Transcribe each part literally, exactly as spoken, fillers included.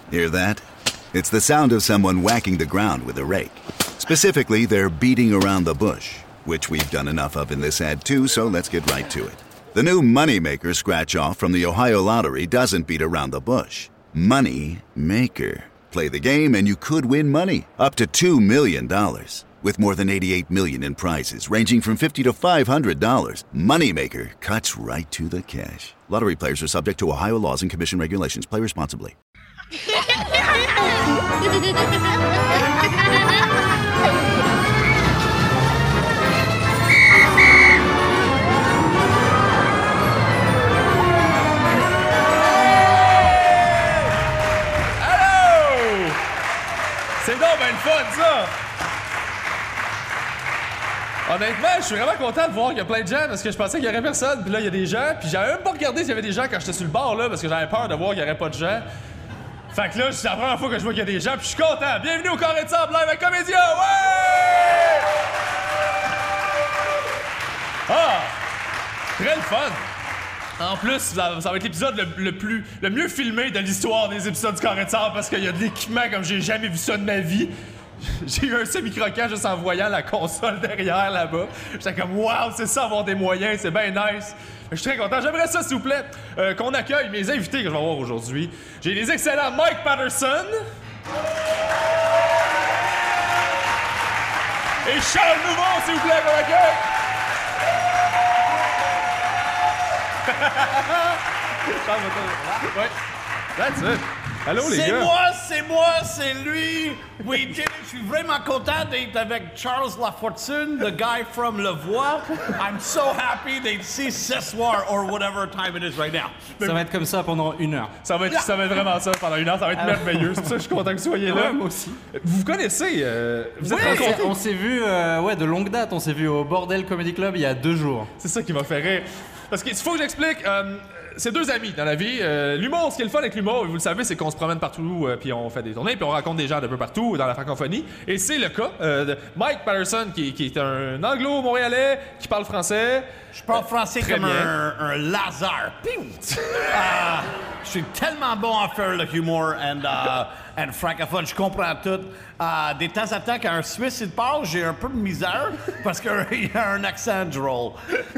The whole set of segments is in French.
Hear that? It's the sound of someone whacking the ground with a rake. Specifically, they're beating around the bush, which we've done enough of in this ad too, so let's get right to it. The new Moneymaker scratch-off from the Ohio Lottery doesn't beat around the bush. Money Maker. Play the game and you could win money, up to two million dollars. With more than eighty-eight million dollars in prizes, ranging from fifty dollars to five hundred dollars, Moneymaker cuts right to the cash. Lottery players are subject to Ohio laws and commission regulations. Play responsibly. Allô! C'est donc ben le fun, ça! Honnêtement, je suis vraiment content de voir qu'il y a plein de gens parce que je pensais qu'il y aurait personne. Puis là, il y a des gens. Puis j'avais même pas regardé s'il y avait des gens quand j'étais sur le bord là parce que j'avais peur de voir qu'il y aurait pas de gens. Fait que là, c'est la première fois que je vois qu'il y a des gens. Puis je suis content. Bienvenue au Carré de Sable live avec Comédia. Ouais! Ah! Très le fun. En plus, ça, ça va être l'épisode le, le plus, le mieux filmé de l'histoire des épisodes du Carré de Sable parce qu'il y a de l'équipement comme j'ai jamais vu ça de ma vie. J'ai eu un semi-croquant juste en voyant la console derrière là-bas. J'étais comme, wow, c'est ça, avoir des moyens, c'est bien nice. Je suis très content. J'aimerais ça, s'il vous plaît, euh, qu'on accueille mes invités que je vais avoir aujourd'hui. J'ai les excellents Mike Patterson. Et Charles Nouveau, s'il vous plaît, qu'on accueille. Charles, ouais. That's it. Allô, les c'est gars. moi, c'est moi, c'est lui. Oui, Jay, je suis vraiment content d'être avec Charles Lafortune, the guy from Le Voix. I'm so happy d'être ici ce soir, or whatever time it is right now. Ça va être comme ça pendant une heure. Ça va être, ça va être vraiment ça pendant une heure. Ça va être Ah. merveilleux. C'est pour ça que je suis content que vous soyez là. Ouais, moi aussi. Vous vous connaissez? Euh, vous êtes Ouais, rencontrés? on s'est vu euh, ouais, de longue date. On s'est vu au Bordel Comedy Club il y a deux jours. C'est ça qui m'a fait rire. Parce qu'il faut que j'explique. Euh, c'est deux amis dans la vie. Euh, l'humour, ce qui est le fun avec l'humour, vous le savez, c'est qu'on se promène partout, euh, puis on fait des tournées, puis on rencontre des gens d'un peu partout dans la francophonie. Et c'est le cas euh, de Mike Patterson, qui, qui est un anglo-montréalais, qui parle français. Je parle français Très comme bien. un, un Lazare. Piou! Euh, je suis tellement bon à faire le humour and, uh, and francophone. Je comprends tout. Euh, des temps à temps, quand un Suisse il parle, j'ai un peu de misère parce qu'il y a un accent drôle. Euh,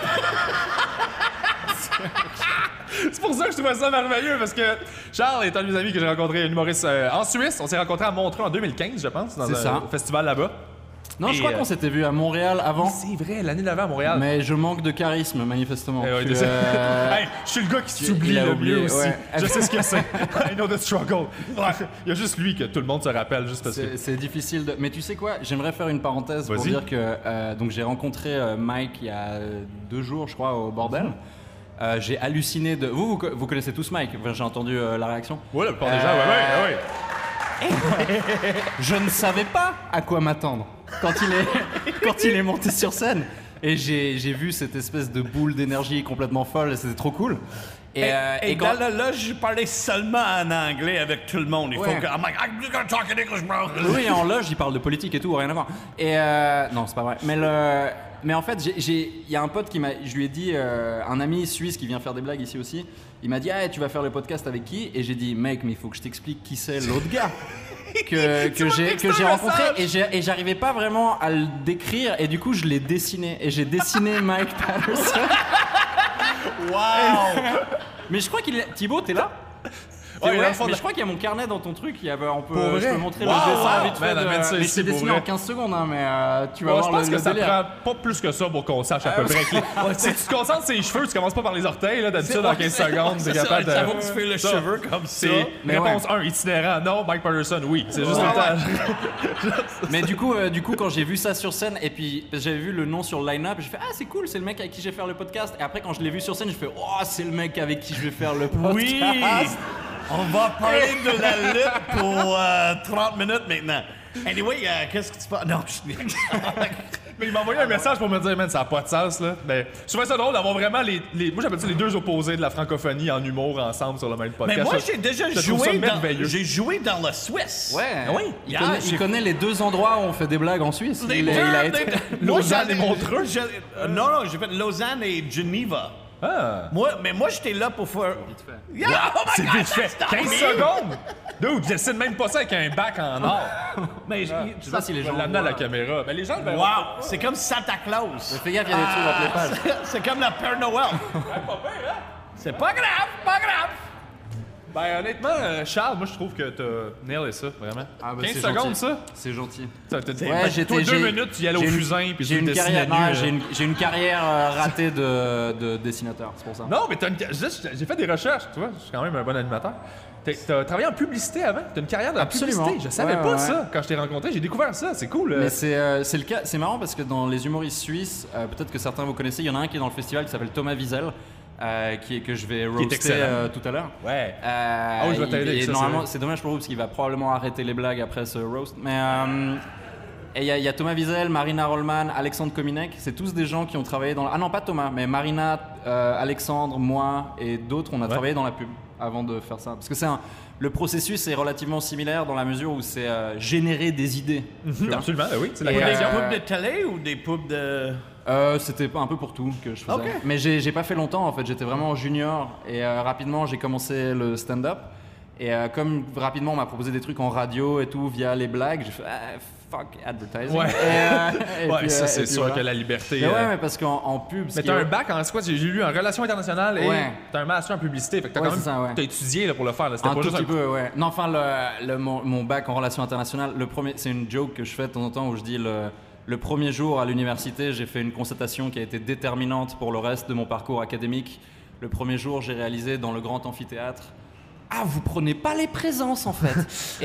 C'est pour ça que je trouvais ça merveilleux, parce que Charles est un de mes amis que j'ai rencontré, un humoriste euh, en Suisse. On s'est rencontrés à Montreux en deux mille quinze, je pense, dans C'est un ça. festival là-bas. Non, Et je crois euh, qu'on s'était vu à Montréal avant. C'est vrai, l'année d'avant à Montréal. Mais je manque de charisme, manifestement. Eh ouais, Je suis, désolé. euh, Hey, je suis le gars qui il s'oublie a le oublié, mieux aussi. ouais. Je sais ce que c'est. I know the struggle. Ouais. Il y a juste lui que tout le monde se rappelle, juste parce que... C'est, c'est difficile de... Mais tu sais quoi? J'aimerais faire une parenthèse pour Vas-y. dire que euh, donc j'ai rencontré euh, Mike il y a deux jours, je crois, au Bordel. Euh, j'ai halluciné de... Vous, vous, co- vous connaissez tous Mike? Enfin, j'ai entendu euh, la réaction. Ouais, la plupart des Euh, gens, ouais, ouais, ouais. Je ne savais pas à quoi m'attendre quand il est, quand il est monté sur scène. Et j'ai, j'ai vu cette espèce de boule d'énergie complètement folle, et c'était trop cool. Et, Et, euh, et et quand- dans la loge, je parlais seulement en anglais avec tout le monde. Il faut Ouais. que... I'm like, I'm just gonna talk in English, bro. Oui, en loge, il parle de politique et tout, rien à voir. Et euh, non, c'est pas vrai. Mais le, mais en fait, j'ai, j'ai, il y a un pote qui m'a, je lui ai dit, euh, un ami suisse qui vient faire des blagues ici aussi. Il m'a dit, ah, tu vas faire le podcast avec qui? Et j'ai dit, mec, mais il faut que je t'explique qui c'est l'autre gars que, que j'ai, que j'ai rencontré. Et, j'ai, et j'arrivais pas vraiment à le décrire. Et du coup, je l'ai dessiné. Et j'ai dessiné Mike Patterson. Wow! Mais je crois qu'il est. Thibaut, t'es là? Ouais, Ouais, dans le fond, mais de- je crois qu'il y a mon carnet dans ton truc. Il y avait, on peut, Pour je vrai? peux montrer Wow, le dessin wow. vite fait. Man, de- amène ça mais ici, je t'ai pour dessiné vrai. en quinze secondes, hein, mais euh, tu vas Bon, voir je pense le, que le ça délire. prend pas plus que ça pour qu'on sache à peu près. Ouais, si tu te concentres sur les cheveux, tu commences pas par les orteils, là, d'habitude, en quinze secondes, t'es capable de... Ça vaut que tu fais le Ça, cheveu comme ça. C'est Mais réponse un, itinérant. Non, Mike Patterson, oui. C'est juste Ouais, le temps. Mais du coup, euh, du coup, quand j'ai vu ça sur scène, et puis j'avais vu le nom sur le line-up, j'ai fait ah c'est cool, c'est le mec avec qui je vais faire le podcast. Et après quand je l'ai vu sur scène, j'ai fait oh c'est le mec avec qui je vais faire le podcast. Oui! On va parler de la lutte pour euh, trente minutes maintenant. Anyway, euh, qu'est-ce que tu fais? Non, je Mais il m'a envoyé un message pour me dire, man, ça n'a pas de sens, là. Mais je trouvais ça drôle d'avoir vraiment les, les. Moi, j'appelle ça les deux opposés de la francophonie en humour ensemble sur le même podcast. Mais moi, Je- j'ai déjà je trouve ça joué dans, merveilleux. j'ai joué dans la Suisse. Ouais. Ah oui? Il, Yeah, connaît, il j'ai- connaît les deux endroits où on fait des blagues en Suisse. Les il, deux, est- il a les été. deux. Moi, Lausanne j'allais- et Montreux? j'allais- euh, non, non, j'ai fait Lausanne et Geneva. Ah! Moi, mais moi, j'étais là pour faire. Yeah, oh my C'est God, vite fait. that's not quinze me. secondes! Dude, j'essaie même pas ça avec un bac en or. Mais Je sais pas si les gens l'amener à la voient. caméra. Mais les gens le verront. wow, c'est comme Santa Claus. Fais gaffe, il y a des trucs entre les pages. C'est- C'est comme le Père Noël. C'est pas grave, pas grave. Ben, honnêtement, euh, Charles, moi, je trouve que t'as nailé ça, vraiment. Ah, bah, quinze c'est secondes, gentil. ça? C'est gentil. T'as, t'as, Ouais, t'as- j'étais- toi, deux j'ai- minutes, tu y allais au j'ai une- fusain, puis j'ai tu une dessinais carrière, nu, non, euh. j'ai une, j'ai une carrière euh, ratée de, de dessinateur, c'est pour ça. Non, mais t'as une... ca- juste, j'ai fait des recherches, tu vois, je suis quand même un bon animateur. T'as, t'as travaillé en publicité avant? T'as une carrière dans la Absolument. publicité. Je savais Ouais, pas ouais, ça ouais. quand je t'ai rencontré. J'ai découvert ça, c'est cool. euh. Mais c'est euh, c'est le cas, c'est marrant parce que dans les humoristes suisses, euh, peut-être que certains vous connaissez, il y en a un qui est dans le festival qui s'appelle Thomas Wiesel, euh, qui est que je vais roaster excellent. euh, tout à l'heure. Ouais. Euh, Oh, je vais t'aider il- avec et ça, normalement, c'est c'est dommage pour vous parce qu'il va probablement arrêter les blagues après ce roast. Mais euh, et il y, a- il y a Thomas Wiesel, Marina Rollman, Alexandre Kominek. C'est tous des gens qui ont travaillé dans. La... Ah non, pas Thomas, mais Marina, euh, Alexandre, moi et d'autres. On a travaillé dans la pub avant de faire ça. Parce que c'est un... le processus est relativement similaire dans la mesure où c'est euh, générer des idées. tu vois. Absolument, ben oui, c'est la Et, Des connexion. euh, pubs de télé ou des pubs de... Euh, c'était un peu pour tout que je faisais. Ok. Mais j'ai j'ai pas fait longtemps en fait, j'étais vraiment junior et euh, rapidement j'ai commencé le stand-up. Et euh, comme rapidement on m'a proposé des trucs en radio et tout via les blagues, j'ai fait ah, fuck advertising. Ouais. Et, euh, et Ouais, puis, ça, euh, c'est et puis sûr voilà. que la liberté. Mais ouais, euh, mais parce qu'en en pub. ce Mais qui t'as est- un bac en quoi? J'ai lu en relations internationales et Ouais. t'as un master en publicité. Fait que t'as Ouais, quand même c'est ça, ouais. t'as étudié là, pour le faire. Là. C'était Un pas tout juste petit peu, ouais. Non, enfin, le, le- mon, mon bac en relations internationales, le premier, c'est une joke que je fais de temps en temps où je dis le, le premier jour à l'université, j'ai fait une constatation qui a été déterminante pour le reste de mon parcours académique. Le premier jour, j'ai réalisé dans le grand amphithéâtre. Ah, vous prenez pas les présences en fait. Et,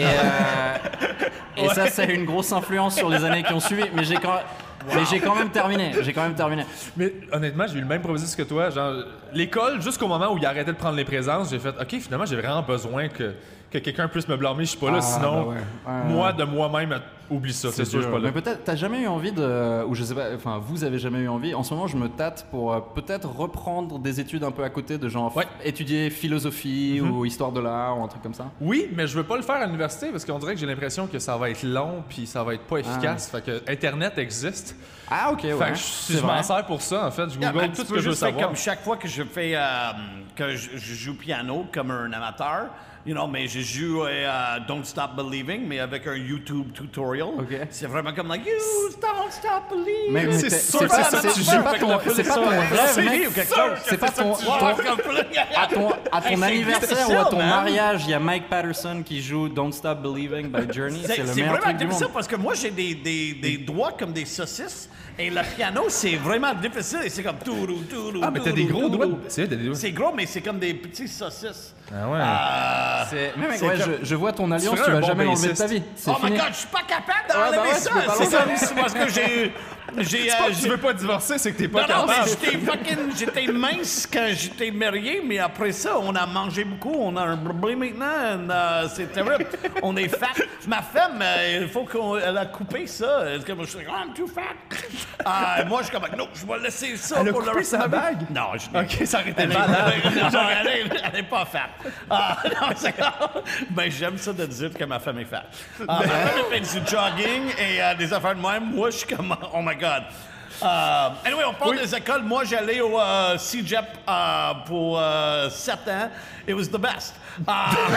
euh, et ça, ça a eu une grosse influence sur les années qui ont suivi. Mais j'ai quand, mais j'ai quand même terminé. J'ai quand même terminé. Mais honnêtement, j'ai eu le même processus que toi. Genre, l'école, jusqu'au moment où il arrêtait de prendre les présences, j'ai fait OK, finalement, j'ai vraiment besoin que, que quelqu'un puisse me blâmer. Je suis pas là. Ah, Sinon, bah ouais. Ouais, moi, ouais. de moi-même, oublie ça. C'est sûr, je suis pas là. Mais peut-être, t'as jamais eu envie de, ou je sais pas, enfin, vous avez jamais eu envie. En ce moment, je me tâte pour euh, peut-être reprendre des études un peu à côté de genre Ouais. f- étudier philosophie ou histoire de l'art ou un truc comme ça. Oui, mais je veux pas le faire à l'université parce qu'on dirait que j'ai l'impression que ça va être long puis ça va être pas efficace. Fait que Internet existe. Ah ok, ouais. Fait que si C'est je m'en vrai. sers pour ça, en fait, je Yeah, google man, tout tu ce peux que je veux juste faire savoir. comme chaque fois que je fais euh, que je, je joue piano comme un amateur, you know, mais je joue euh, Don't Stop Believing, mais avec un YouTube tutorial. Ok. C'est vraiment comme like You don't stop believing. Mais, mais C'est t'es- sûr c'est que pas, ça, c'est- tu c'est joues pas avec ton, la c'est pas ton police. rêve, C'est mec. ou quelque chose. C'est pas ton, Ouais, ton- comme- à ton, à ton Hey, c'est anniversaire ou à difficile, ton man. mariage, il y a Mike Patterson qui joue Don't Stop Believing by Journey. C'est C'est le c'est meilleur vraiment truc du monde. difficile parce que moi j'ai des, des, des doigts comme des saucisses et le piano c'est vraiment difficile et c'est comme tourou, tourou, Ah, mais t'as des tourou, gros tourou. doigts. C'est vrai, t'as des doigts. C'est gros, mais c'est comme des petits saucisses. Ah ouais. Euh, C'est- Mais mec, c'est ouais, comme- je, je vois ton alliance, ferais tu un vas bon jamais l'enlever de bassiste. ta vie. C'est Oh my fini. god, je suis pas capable Ouais, d'enlever bah ouais, ça. tu peux pas C'est l'enlever. comme c'est parce que j'ai. J'ai. C'est pas euh, que tu j'ai- veux pas divorcer, c'est que t'es pas Non, non, mais capable. j'étais fucking. J'étais mince quand j'étais marié, mais après ça, on a mangé beaucoup. On a un problème maintenant. euh, c'est terrible. On est fat. Ma femme, euh, il faut qu'elle a coupé ça. Elle est comme, je suis like, oh, I'm too fat. Euh, moi, je suis comme, non, je vais laisser ça Elle a pour le coupé reste sa de ma vie. bague? Non, je Ok, ça arrêtait Elle est, mal. non, elle est, elle est pas fat. Ah, non, c'est ben, j'aime ça de dire que ma femme est fat. Ah, ma femme elle fait du jogging et euh, des affaires de même. Moi, je suis comme, oh my God. Euh, anyway, on parle des écoles. Moi, j'allais au euh, Cégep euh, pour euh, sept ans. It was the best. Euh,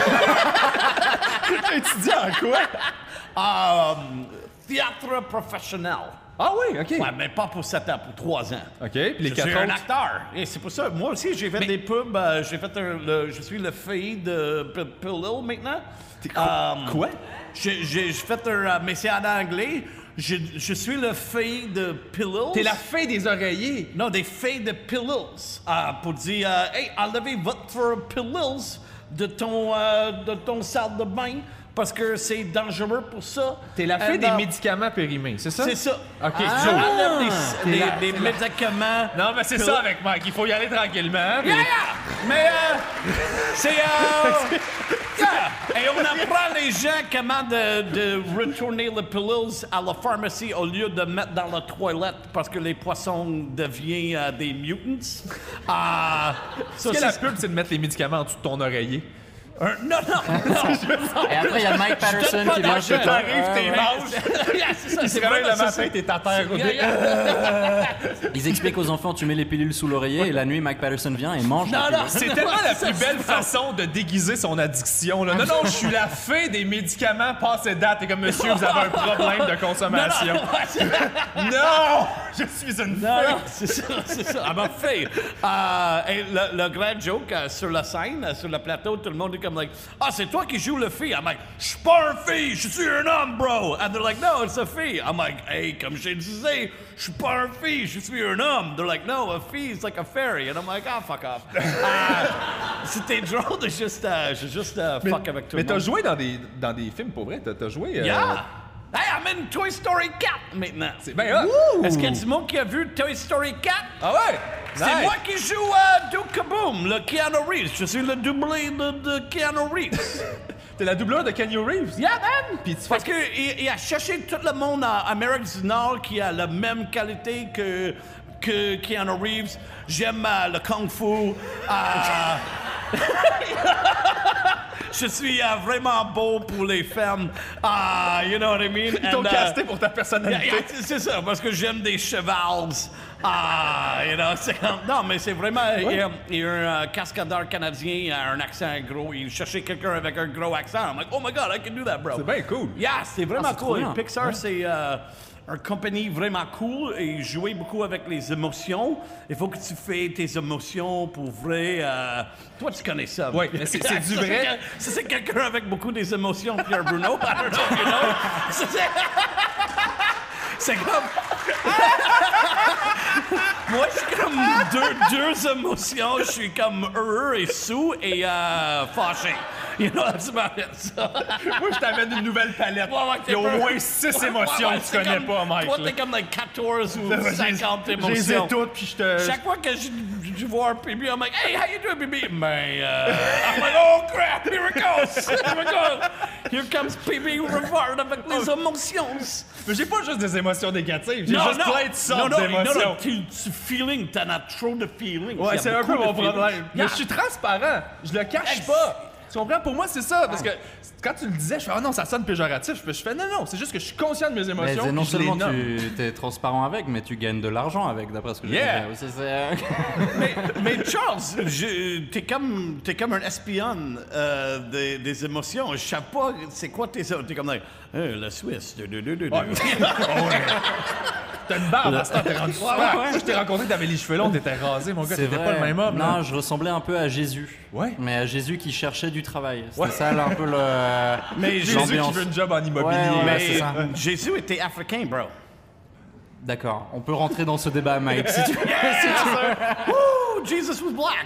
T'as étudié en quoi? euh, théâtre professionnel. Ah oui, ok. Ouais, mais pas pour sept ans, pour trois ans. Ok, puis les Je quatre suis un autres. acteur. Et c'est pour ça, moi aussi, j'ai fait des pubs. euh, j'ai fait un, le- je suis le fille de P- Pillow maintenant. Euh, Quoi? J'ai j'ai- j'ai fait un. euh, mais c'est en anglais. Je, je suis le fille de Pillows. T'es la fée des oreillers. Non, des filles de Pillows. euh, pour dire, euh, hey, enlevez votre Pillows de ton, euh, de ton salle de bain parce que c'est dangereux pour ça. T'es la fée And, des euh, médicaments périmés, c'est ça? C'est ça. Ok, Je Joe. enlève des, T'es des- la- des t'es la- médicaments. Non, mais c'est Pillows. ça avec Mike. Il faut y aller tranquillement. puis- Yeah, yeah. Mais euh, c'est euh, yeah. Et on apprend les gens comment de, de retourner les pillows à la pharmacie au lieu de mettre dans la toilette parce que les poissons deviennent euh, des mutants. Euh, ça, Est-ce que la c'est- pub, c'est de mettre les médicaments en dessous de ton oreiller? Un- non, non, non. Et après, il y a Mike Patterson qui vient chez toi. T'arrives, t'es Ouais, ouais. manches. Yeah, c'est ça, Il se c'est réveille vraiment le ça, matin, c'est- t'es à terre. au Yeah, dé- yeah. Ils expliquent aux enfants, tu mets les pilules sous l'oreiller et la nuit, Mike Patterson vient et mange. Non, la non, pilule. C'est tellement la plus belle façon de déguiser son addiction. Là. Non, non, je suis la fée des médicaments passés date. Et comme monsieur, vous avez un problème de consommation. Non! Je suis une Non, fée! non, c'est ça, c'est ça. Elle m'a fait. Euh, et le, le grand joke euh, sur la scène, euh, sur le plateau, tout le monde est comme, like, ah, c'est toi qui joues le fille. I'm like, je suis pas un fille, je suis un homme, bro. And they're like, no, it's a fille. I'm like, hey, comme je disais, je suis pas un fille, je suis un homme. They're like, no, a fille, it's like a fairy. And I'm like, ah, fuck off. Euh, C'était drôle de juste, euh, je juste euh, fuck avec tout Mais le t'as monde. joué dans des, dans des films, pour vrai? T'as, t'as joué... euh, Yeah! Hey, I'm in Toy Story quatre maintenant. C'est bien hot! Est-ce qu'il y a du monde qui a vu Toy Story quatre? Ah ouais? C'est Nice. moi qui joue à Duke Kaboom, le Keanu Reeves. Je suis le doublé de, de Keanu Reeves. T'es la doubleur de Keanu Reeves? Yeah, man! Puis tu Parce qu'il il a cherché tout le monde à Amérique du Nord qui a la même qualité que, que Keanu Reeves. J'aime euh, le Kung Fu. euh, Je suis euh, vraiment beau pour les femmes. Ah, you know what I mean? Ils t'ont And, uh, casté pour ta Yeah, personnalité. yeah, c'est c'est ça, parce que j'aime des chevals. Ah, you know, c'est comme... Non, mais c'est vraiment... Il y a, il y a un euh, cascadeur canadien, il a un accent gros. Il cherchait quelqu'un avec un gros accent. I'm like, oh my God, I can do that, bro. C'est bien cool. Yeah, c'est vraiment Ah, c'est trop cool. bien. Pixar, c'est euh, une compagnie vraiment cool et jouer beaucoup avec les émotions. Il faut que tu fais tes émotions pour vrai. euh, Toi, tu connais ça. Oui, mais c'est- c'est du Ça, vrai. que- Ça, c'est quelqu'un avec beaucoup des émotions, Pierre Bruno. I don't know if you know. Ça, c'est... C'est comme... Moi, je suis comme deux, deux émotions. Je suis comme heureux et sous et euh, fâché. You know, that's about it. So. Moi, je t'amène une nouvelle palette. Ouais, ouais, Il y a au t'es moins peu- six Ouais, émotions ouais, que tu c'est connais comme- pas, Mike. Toi, là. t'es comme like quatorze ou J'ai- cinquante Je les ai émotions. toutes, puis je te... Chaque fois que je, je vois un P B, I'm like, hey, how you doing, P B? Ben, euh, I'm like, oh crap, here it goes, here it goes. Here comes P B Rivard avec les émotions. Mais j'ai pas juste des émotions négatives, j'ai Non, juste non. plein de sortes non, non, d'émotions. Non, non, tu, tu feeling, t'en as trop de feelings. Il y Ouais, a c'est un peu beaucoup mon de feelings. problème. Mais Yeah. je suis transparent. Je le cache Ex- pas. Tu comprends? Pour moi, c'est ça. Parce que quand tu le disais, je fais, ah non, ça sonne péjoratif. Je fais, non, non, c'est juste que je suis conscient de mes Mais émotions. c'est non puis je les seulement nomme. tu es transparent avec, mais tu gagnes de l'argent avec, d'après ce que Yeah. j'ai dit. C'est- mais, mais Charles, je- t'es comme, t'es comme un espion euh, des, des émotions. Je sais pas c'est quoi tes... T'es comme, like, Hey, la Suisse. du- du- du- du- du. T'as une barbe, à ce temps, t'es rendu super. ouais. Moi, je t'ai rencontré, t'avais les cheveux longs, t'étais rasé, mon gars, C'est t'étais vrai. pas le même homme. Non, là. je ressemblais un peu à Jésus. Ouais. Mais à Jésus qui cherchait du travail. C'était Ouais. ça, là, un peu le. Mais Jésus qui l'ambiance. veut une job en immobilier. Ouais, ouais, Mais c'est ça. Jésus était africain, bro. D'accord, on peut rentrer dans ce débat, Mike, si tu veux. Si tu veux. Woo! Jesus was black.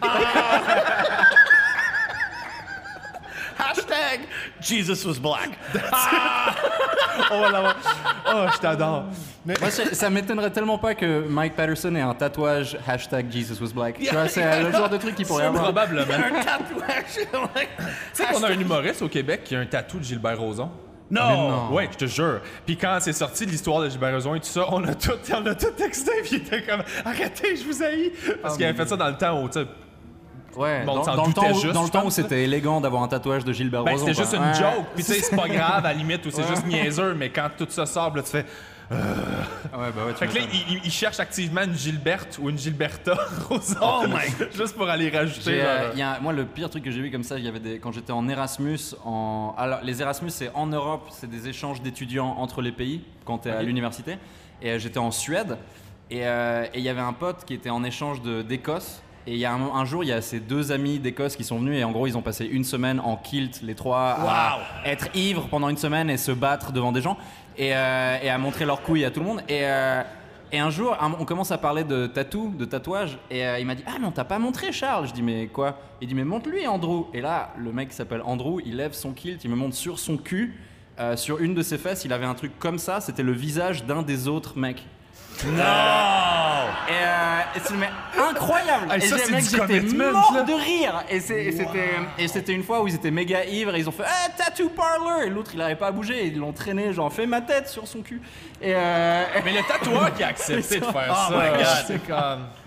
Hashtag Jesus was black. On va l'avoir. Oh, je t'adore. Mais Moi, ça ça m'étonnerait tellement pas que Mike Patterson ait un tatouage hashtag Jesus was black. Tu vois, c'est euh, le genre de truc qu'il pourrait avoir. probablement. Un tatouage. Tu sais qu'on a un humoriste au Québec qui a un tatou de Gilbert Rozon? Non. Ouais, je te jure. Puis quand c'est sorti l'histoire de Gilbert Rozon et tout ça, on a tout, on a tout texté, puis il était comme arrêtez, je vous haïs. Parce qu'il avait fait ça dans le temps où, tu sais, Ouais, Bon, dans, on s'en dans le doutait temps où, juste, dans le je temps où pense, c'était élégant d'avoir un tatouage de Gilbert ben, Rozon. c'était juste quoi. une Ouais. joke. Puis tu sais, c'est pas grave à la limite ou c'est juste niaiseux, mais quand tout ça sort, là, tu fais. Ouais, bah ouais, tu Fait que là, m'étonnes. il, il- il cherche activement une Gilberte ou une Gilberta Rozon. Oh my God. Juste pour aller rajouter. J'ai, euh, genre, il y a- moi, le pire truc que j'ai vu comme ça, il y avait des, quand j'étais en Erasmus. En, alors, les Erasmus, c'est en Europe, c'est des échanges d'étudiants entre les pays quand tu es à Ok. l'université. Et euh, j'étais en Suède. Et euh, et il y avait un pote qui était en échange de- d'Écosse. Et il y a un, un jour, il y a ces deux amis d'Écosse qui sont venus. Et en gros, ils ont passé une semaine en kilt, les trois, à Wow. être ivres pendant une semaine et se battre devant des gens. Et, euh, et à montrer leurs couilles à tout le monde. Et. euh, Et un jour, un- on commence à parler de tatou, de tatouage, et euh, il m'a dit « Ah, mais on t'a pas montré, Charles !» Je dis « Mais quoi ?» Il dit « Mais montre-lui, Andrew !» Et là, le mec qui s'appelle Andrew, il lève son kilt, il me montre sur son cul, euh, sur une de ses fesses, il avait un truc comme ça, c'était le visage d'un des autres mecs. Non. Et, euh, et c'est mais incroyable. Ah, et ça, j'ai- c'est mec, du j'étais commitment, mort là. de rire. Et, c'est- et c'était et c'était une fois où ils étaient méga ivres et ils ont fait ah, tattoo parlor et l'autre il n'arrivait pas à bouger et ils l'ont traîné genre fais ma tête sur son cul. Et euh, Mais le tatoueur qui a accepté de faire Oh ça, my God. c'est comme.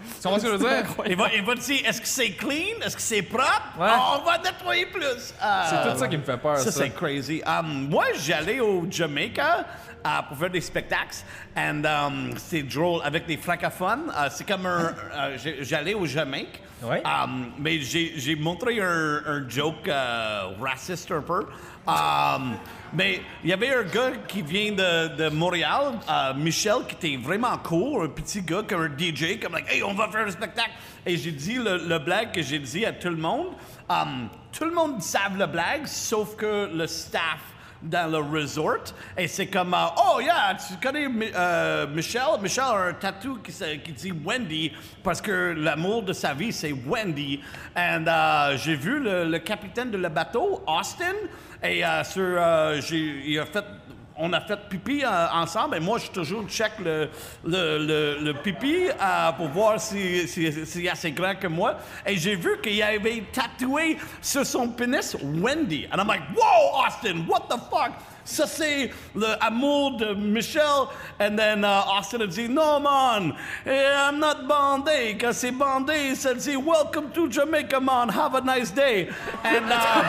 Tu comprends ce que je veux dire? Il va, il va te dire, est-ce que c'est clean? Est-ce que c'est propre? Ouais. Ah, on va nettoyer plus. Ah, C'est tout ça qui me fait peur, ça. Ça, c'est crazy. Um, moi, j'allais au Jamaica uh, pour faire des spectacles. And um, c'est drôle avec des francophones. Uh, c'est comme un... uh, j'ai- j'allais au Jamaïque. Ouais. Um, mais j'ai, j'ai montré un, un joke uh, raciste un peu. Um, mais il y avait un gars qui vient de, de Montréal, uh, Michel, qui était vraiment cool, un petit gars comme un D J, comme like, hey, on va faire un spectacle. Et j'ai dit le, le blague que j'ai dit à tout le monde. Um, tout le monde savent le blague, sauf que le staff dans le resort. Et c'est comme, uh, oh yeah, tu connais uh, Michel? Michel a un tatou qui, qui dit Wendy parce que l'amour de sa vie, c'est Wendy. Et uh, j'ai vu le, le capitaine de le bateau, Austin, et uh, sur, uh, j'ai, il a fait... On a fait pipi euh, ensemble et moi, je toujours check le, le, le, le pipi euh, pour voir s'il si, si, si est assez grand que moi. Et j'ai vu qu'il avait tatoué sur son pénis Wendy. And I'm like, whoa, Austin, what the fuck? Ça, c'est l'amour de Michel. And then uh, Austin a dit, no, man, I'm not bandé. Quand c'est bandé, il se dit, welcome to Jamaica, man, have a nice day. And... Uh,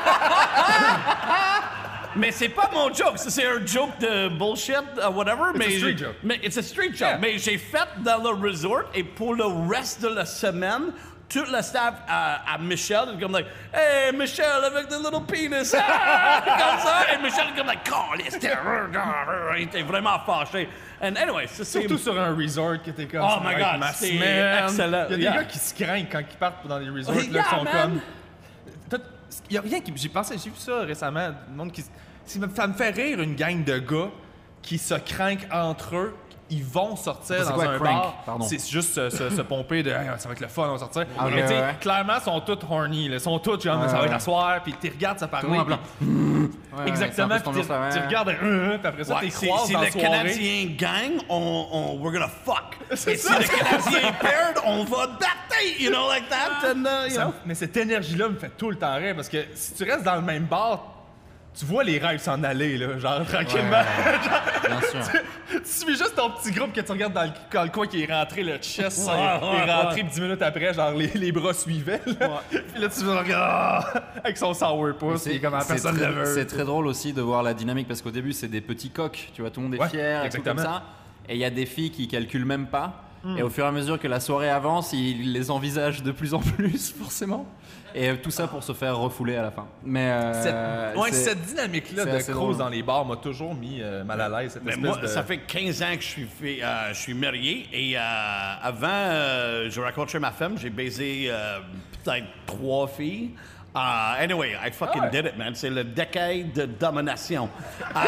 Mais c'est pas mon joke, ça, c'est un joke de bullshit, uh, whatever. It's mais a street joke. Mais it's a street joke. Yeah. Mais j'ai fait dans le resort et pour le reste de la semaine, tout le staff à, à Michel est comme like, hey Michel avec the little penis, ah! Comme ça. Et Michel est comme like, caliste, il était vraiment fâché. And anyway, ça c'est. Surtout sur un resort qui était comme Oh ça my va être God, ma c'est semaine. excellent. Il y a des Yeah. gars qui se craignent quand ils partent dans les resorts, là, Yeah, qui sont man. comme. Tout- Il y a rien qui. J'ai pensé, j'ai vu ça récemment, du monde qui. se- Ça me ça me fait rire une gang de gars qui se craignent entre eux. Ils vont sortir C'est dans quoi, un crank? bar. Pardon. C'est juste se, se, se pomper de hey, ça va être le fun, on va sortir. Ah, Mais ouais, tu sais, ouais. clairement, ils sont tous horny. Là. Ils sont tous genre, Ouais, ça va ouais. être la soirée, puis tu regardes ça parler. Tout le monde en puis- Ouais, ouais, Exactement, c'est un peu puis cette tu ambiance-là, tu ouais. regardes, euh, euh, puis après ça, Ouais, t'es si croises si dans le la soirée. Canadien gagne, on, on, we're gonna fuck. C'est Et si ça. le Canadien perd, on va battre, you know, like that. And, uh, you Ça know. me- mais cette énergie-là me fait tout le temps rire parce que si tu restes dans le même bar, tu vois les rêves s'en aller, là, genre tranquillement. Bien sûr. Tu suis juste ton petit groupe que tu regardes dans le, dans le coin qui est rentré, le chest, Ouais, il est ouais, rentré, ouais. puis dix minutes après, genre les, les bras suivaient. Là. Puis là, tu regardes ah, avec son sourpuss, il est comme ah, c'est personne très, ne veut. c'est très drôle aussi de voir la dynamique parce qu'au début c'est des petits coqs, tu vois, tout le monde est Ouais, fier, et tout exactement. comme ça. Et il y a des filles qui calculent même pas. Hmm. Et au fur et à mesure que la soirée avance, ils les envisagent de plus en plus, forcément. Et tout ça pour se faire refouler à la fin. Mais euh, Cette, ouais, c'est- cette dynamique-là c'est de assez cruise drôle. dans les bars m'a toujours mis euh, mal à l'aise. Cette Mais espèce moi, de... ça fait quinze ans que je suis, fait, euh, je suis marié et euh, avant, euh, je rencontrais ma femme, j'ai baisé euh, peut-être trois filles. Uh, anyway, I fucking Ah ouais. did it, man. C'est le décade de domination. Uh,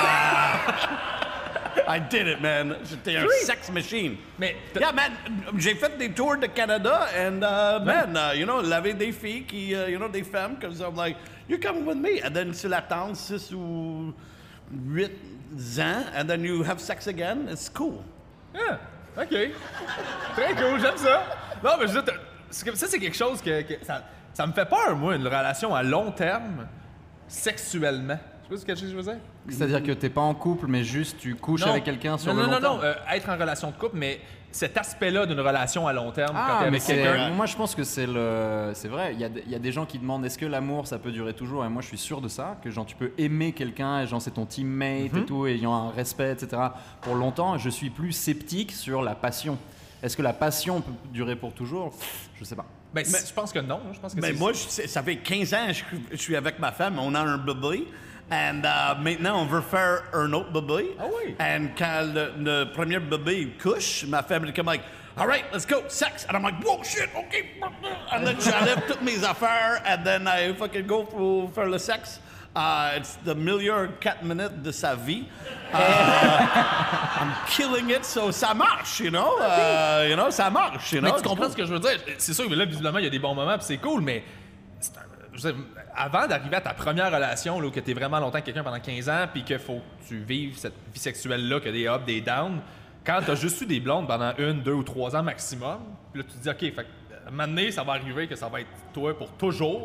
I did it, man. J'étais un sex machine. Mais Yeah, man, j'ai fait des tours de Canada and, uh, man, uh, you know, il y avait des filles qui, uh, you know, des femmes, because I'm like, you're coming with me. And then sur la tente, six ou huit ans, and then you have sex again, it's cool. Ah, OK. Très cool, j'aime ça. Non, mais je veux dire, c'est comme- ça, c'est quelque chose que, que ça, ça me fait peur, moi, une relation à long terme, sexuellement. Je sais pas ce que je veux dire. C'est-à-dire que t'es pas en couple, mais juste tu couches avec quelqu'un sur non, le non, long non, terme. non, euh, être en relation de couple, mais cet aspect-là d'une relation à long terme, quand Ah, t'es mais avec c'est, quelqu'un. moi je pense que c'est le, c'est vrai. Il y, a des- il y a des gens qui demandent est-ce que l'amour ça peut durer toujours, et moi je suis sûr de ça, que genre tu peux aimer quelqu'un, et genre c'est ton teammate et tout, et ayant un respect, et cetera. Pour longtemps, je suis plus sceptique sur la passion. Est-ce que la passion peut durer pour toujours? Pff, Je sais pas. Ben, c- je pense que non. Je pense que Mais c'est moi, je- ça fait quinze ans que je, je suis avec ma femme, on a un bébé. And uh, maintenant, on veut faire un autre bébé. Ah oui? And quand le, le premier bébé il couche, ma femme est comme like, all right, let's go, sex. And I'm like, whoa, shit, OK. And then j'enlève toutes mes affaires, and then I fucking go pour faire le sexe. Uh, it's the meilleur quatre minutes de sa vie. Uh, I'm killing it, so ça marche, you know? Uh, you know, ça marche, you know? Mais tu comprends ce que je veux dire? C'est sûr que là, visiblement, il y a des bons moments, puis c'est cool, mais c'est un- je veux dire, avant d'arriver à ta première relation, là, où tu es vraiment longtemps avec quelqu'un pendant quinze ans, puis qu'il faut que tu vives cette vie sexuelle-là, qu'il y a des ups, des downs, quand tu as juste eu des blondes pendant une, deux ou trois ans maximum, puis là, tu te dis, OK, fait, que, à un moment donné, ça va arriver que ça va être toi pour toujours.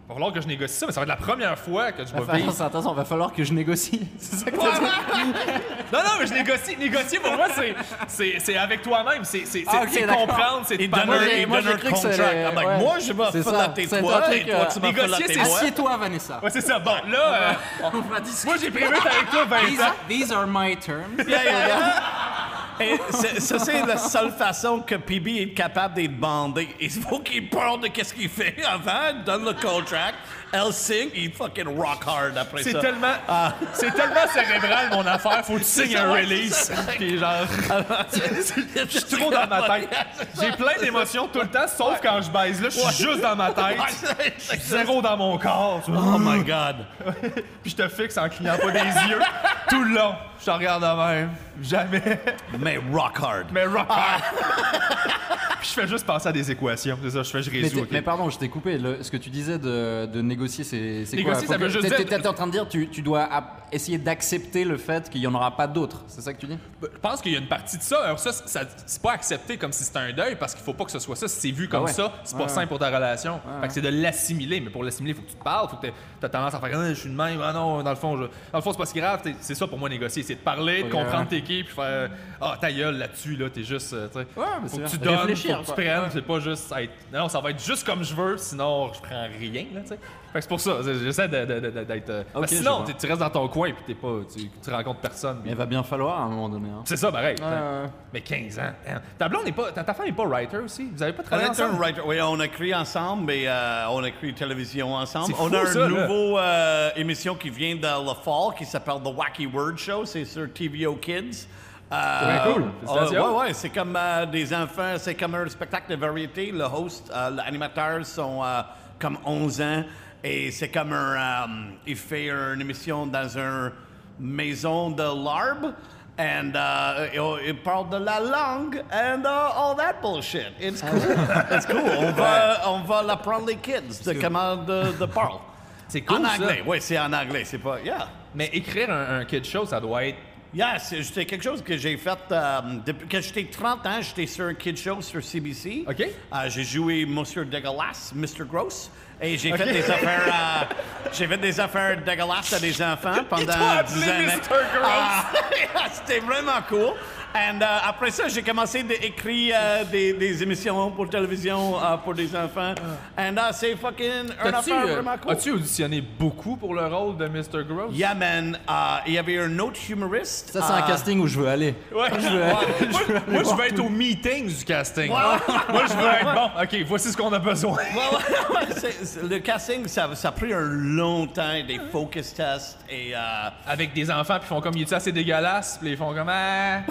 va falloir que je négocie ça, mais ça va être la première fois que je vais Va falloir, vivre. attention, va falloir que je négocie. C'est ça que t'as dit? Non, non, mais je négocie. Négocier, pour moi, c'est, c'est, c'est avec toi-même. C'est, c'est, Ah, ok, c'est d'accord. comprendre, c'est Il de donne Moi, un, j'ai- il moi, donne j'ai un cru que contract. c'est- I'm like, ouais. moi, je vais C'est ça. filater C'est un toi, truc, et toi, tu euh, vas négocier, filater c'est moi. Assieds-toi, Vanessa. Ouais, c'est ça. Bon, là, euh, On va discuter. moi, j'ai prévu d'être avec toi vingt These ans. are, these are my terms. Yeah, yeah, yeah. Et c'est- ça, c'est la seule façon que P B est capable d'être bandé. Il faut qu'il parle de qu'est-ce qu'il fait avant, donne le contract, elle signe, il fucking rock hard après C'est ça. tellement, c'est tellement cérébral, mon affaire. Faut que tu signes un ouais, release. c'est ça. Puis genre, je suis trop dans ma tête. J'ai plein d'émotions tout le temps, sauf quand je baise. Là, je suis juste dans ma tête. Je suis zéro dans mon corps. Tu vois. Oh my God. Puis je te fixe en clignant pas des yeux tout le long. Je te regarde de même. Jamais. Mais rock hard. Mais rock hard. Puis je fais juste penser à des équations. C'est ça, je fais, je Mais, résous. t'es- ok. mais pardon, je t'ai coupé. Le- ce que tu disais de, de négocier, c'est c'est quoi? Négocier, Faut ça veut que- juste t'es- dire- t'es- T'es en train de dire tu, tu dois ap- essayer d'accepter le fait qu'il n'y en aura pas d'autres. C'est ça que tu dis? Je pense qu'il y a une partie de ça. Alors ça, ça c'est pas accepté comme si c'était un deuil parce qu'il faut pas que ce soit ça. Si c'est vu comme ouais. ça, c'est pas Ouais, sain ouais. pour ta relation. Ouais, fait que c'est de l'assimiler. Mais pour l'assimiler, il faut que tu te parles. Faut que t'aies tendance à faire ah, je suis de même. Ah non, dans le fond, je... dans le fond, c'est pas si grave. T'es- C'est ça pour moi négocier. C'est de parler, de Ouais, comprendre ouais. tes qui, puis faire ah ta gueule là-dessus là, t'es juste. euh, t'sais. Ouais, mais faut c'est que tu bien. donnes, Réfléchir, faut que tu quoi. prennes. Ouais. C'est pas juste être. Non, ça va être juste comme je veux. Sinon, je prends rien là. T'sais. Fait que c'est pour ça. J'essaie de, de, de, de- d'être. euh, Ok, parce que je sinon, vois. t'es- tu restes dans ton coin puis t'es pas, tu, tu rencontres personne. Mais il va bien falloir à un moment donné. Hein. C'est ça, pareil. Ouais, ouais. Mais quinze ans. hein. Ta blonde n'est pas. Ta, ta femme n'est pas writer aussi? Vous avez pas On travaillé est un ensemble? writer. Oui, on a écrit ensemble, mais euh, on a écrit télévision ensemble. C'est On fou, a ça, une là. nouveau euh, émission qui vient de le fall qui s'appelle The Wacky Word Show. C'est sur T V O Kids. Euh, Très cool. euh, Félicitations. ouais, ouais, c'est comme euh, des enfants, c'est comme un spectacle de variété. Le host, euh, l'animateur sont euh, comme onze ans et c'est comme un. euh, il fait une émission dans une maison de l'arbre. And uh, il, il parle de la langue and uh, all that bullshit. It's cool. It's cool. On va, on va l'apprendre les kids de comment de, de parler. C'est cool, En ça. anglais, oui, c'est en anglais. C'est pas. Yeah. Mais écrire un, un kid show, ça doit être. Yeah, c'est c'était quelque chose que j'ai fait euh, depuis que j'étais trente ans. J'étais sur un kid show sur C B C. OK. Euh, j'ai joué Monsieur Dégueulasse, mister Gross. Et j'ai OK. fait des affaires, euh, j'ai fait des affaires dégueulasses à des enfants pendant t'a dix appelé années. mister Gross. Ah, c'était vraiment cool. Et euh, après ça, j'ai commencé d'écrire euh, des, des émissions pour télévision euh, pour des enfants. Et uh, c'est fucking un T'as-tu, affaire euh, vraiment cool. As-tu auditionné beaucoup pour le rôle de mister Gross? Yeah, man. Euh, il y avait un autre humoriste. Ça, c'est un euh, casting où je veux aller. Ouais. Je veux, moi, je veux aller moi, je voir veux être tout. au meeting du casting. moi, je veux être bon. OK, voici ce qu'on a besoin. Ouais, ouais, ouais, c'est- c'est- le casting, ça, ça a pris un long temps, des focus tests et. euh, Avec des enfants, puis ils font comme, il est assez dégueulasse? Puis ils font comme, ah.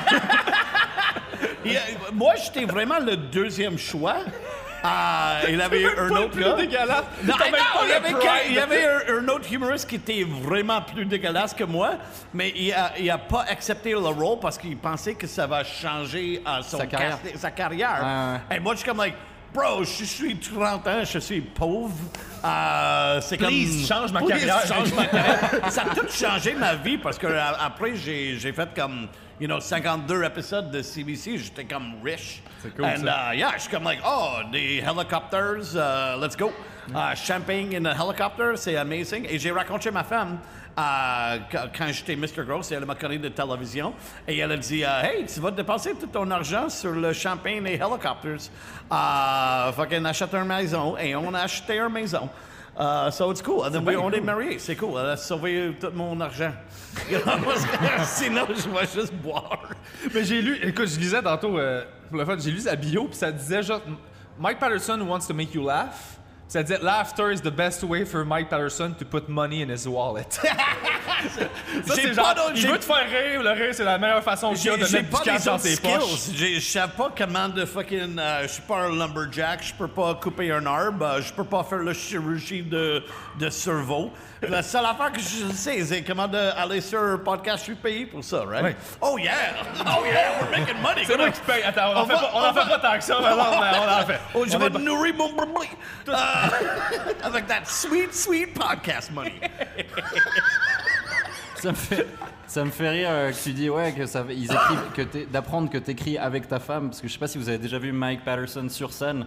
et, euh, moi, j'étais vraiment le deuxième choix. Euh, il avait un Pas le autre plus gars. dégueulasse. Non, T'as même non, pas il y le avait, pride. que- il y avait un, un autre humoriste qui était vraiment plus dégueulasse que moi, mais il a, il a pas accepté le rôle parce qu'il pensait que ça va changer euh, son Sa carrière. casti- sa carrière. Ouais, Et moi, je suis comme, like, bro, je suis trente ans, je suis pauvre. Euh, c'est comme. Please, change ma Please, carrière. change ma carrière. Ça a tout changé ma vie parce que euh, après, j'ai j'ai fait comme, you know, cinquante-deux épisodes de C B C, j'étais comme riche. C'est cool, And, ça. uh, yeah, je suis comme, like, oh, des helicopters, uh, let's go. Uh, champagne in a helicopter, c'est amazing. Et j'ai raconté à ma femme uh, qu- quand j'étais mister Gross, et elle m'a connu de télévision. Et elle a dit, uh, hey, tu vas dépenser tout ton argent sur le champagne et helicopters. Uh, fucking achète une maison. Et on a acheté une maison. Uh, so it's cool. And then we, on est mariés. C'est cool. Elle a sauvé tout mon argent. You know, parce que sinon, je vais juste boire. Mais j'ai lu, écoute, je lisais tantôt, euh, pour le fait, j'ai lu sa bio, puis ça disait genre, Mike Patterson wants to make you laugh. Puis ça disait, laughter is the best way for Mike Patterson to put money in his wallet. ça, J'ai c'est pas genre, d'autre- il j'ai- veut te faire rire, le rire, c'est la meilleure façon qu'il y a de J'ai mettre pas du cash les dans autres tes poches. skills. J'ai- Je sais pas comment de fucking. euh, je suis pas un lumberjack, je peux pas couper un arbre, euh, je peux pas faire la chirurgie de, de cerveau. La seule affaire que je sais, c'est comment de aller sur un podcast, je suis payé pour ça, right? Ouais. Oh yeah! Oh yeah! We're making money! C'est moi qui paye. Attends, on en On fait, va- pas, on on en fait va- pas tant que ça, mais non, mais on en fait. Oh, je On vais est pas- nourrir mon brebis euh, avec that sweet, sweet podcast money. Ça me fait, ça me fait rire euh, que tu dis ouais que ça, ils écrivent que t'es- d'apprendre que t'écris avec ta femme parce que je sais pas si vous avez déjà vu Mike Patterson sur scène.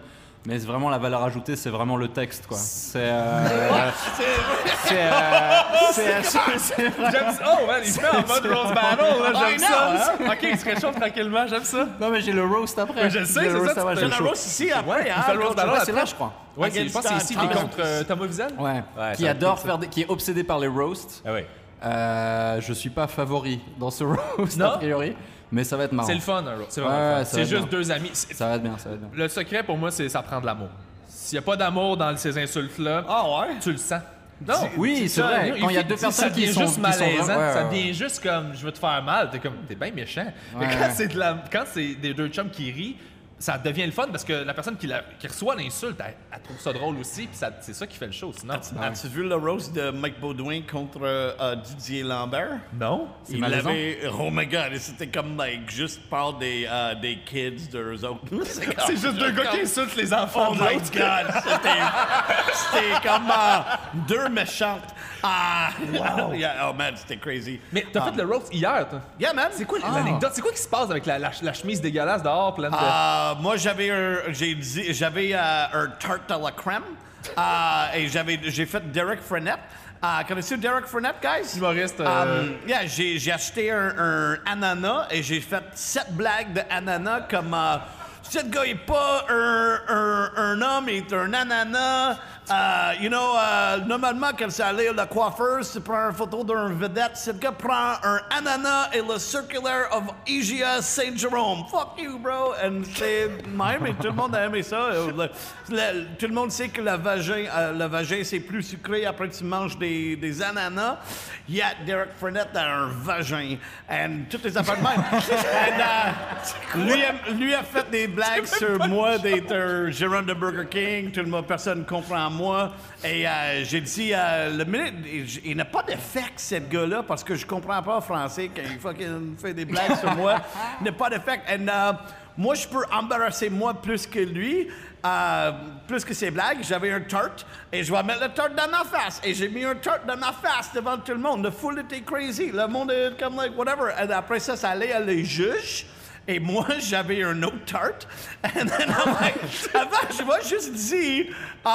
Mais c'est vraiment la valeur ajoutée, c'est vraiment le texte, quoi. C'est. Euh, c'est. Euh, c'est. c'est J'aime ça. Oh, man, il se met en mode Rose Battle, là, j'aime ça. Ok, il se réchauffe tranquillement, j'aime ça. Non, mais j'ai le roast après. Ouais, je le sais, c'est ça, tu J'ai fais la show. roast ici après, Il hein, fait le Rose contre- Battle C'est là, je crois. Ouais, c'est- je pense que c'est ici, il est Against contre euh, Thomas Wiesel. Ouais. Ouais, qui ça adore va être faire des, qui est obsédé par les roasts. Ah oui. Euh, je suis pas favori dans ce roast Non? a priori, mais ça va être marrant. C'est le fun, un roast. C'est vraiment Ouais, le fun. ça C'est va être juste bien. deux amis. C'est- Ça va être bien, ça va être bien. Le secret pour moi, c'est ça prend de l'amour. S'il n'y a pas d'amour dans ces insultes-là, Ah ouais? tu le sens. Non, Oui, c'est vrai. Quand il y a deux ça personnes qui devient sont juste qui sont malaisant, ouais, ouais, ça ouais. devient juste comme je veux te faire mal, t'es comme t'es bien méchant. Mais Ouais, quand ouais. c'est de la, quand c'est des deux chums qui rient, ça devient le fun parce que la personne qui, la- qui reçoit l'insulte, elle, elle trouve ça drôle aussi, puis ça- c'est ça qui fait le show. Sinon, As-tu vu le roast de Mike Baudouin contre euh, Didier Lambert? non. C'est Il malaisant. avait... Oh my God, c'était comme, like, juste parle des, euh, des kids d'eux autres. C'est comme- C'est juste deux gars qui insultent les enfants Oh de my l'autre. God, c'était... C'était comme euh, deux méchantes. Ah! Wow! Yeah, oh man, c'était crazy. Mais t'as fait le roast hier, toi. Yeah, man! C'est quoi l'anecdote? C'est quoi qui se passe avec la, la, la chemise dégueulasse dehors pleine de... Euh, moi, j'avais un, j'ai dit, j'avais euh, un tarte à la crème euh, et j'avais, j'ai fait Derek Frenette. Euh, connaissez-vous Derek Frenette, guys? Humoriste, euh, Um, yeah, j'ai, j'ai acheté un, un ananas et j'ai fait sept blagues de ananas comme euh, ce gars est pas un, un, un homme, il est un ananas. Euh, you know, euh, normalement, quand ça allait à la coiffeuse, tu prends une photo d'un vedette. Ce gars prend un ananas et le circulaire of Asia Saint Jerome. Fuck you, bro. And c'est même, et tout le monde a aimé ça. Euh, le- le- tout le monde sait que le vagin, euh, le vagin c'est plus sucré après tu manges des, des ananas. Yeah, Derek Frenette a un vagin. And toutes les affaires de même. And, euh, lui, a, lui a fait des blagues sur moi d'être un gérant de Burger King. Tout le monde, personne comprend moi. Et euh, j'ai dit, euh, le minute, il, il n'a pas d'effet, ce gars-là, parce que je comprends pas français quand il fucking fait des blagues sur moi. Il n'a pas d'effet. And, euh, moi, je peux embarrasser moi plus que lui, euh, plus que ses blagues. J'avais un tarte et je vais mettre le tarte dans ma face. Et j'ai mis un tarte dans ma face devant tout le monde. Le foule était crazy. Le monde est comme, like, whatever. Et après ça, ça allait à les juges. Et moi, j'avais un autre tarte. And then I'm like, avant, je vais juste dire,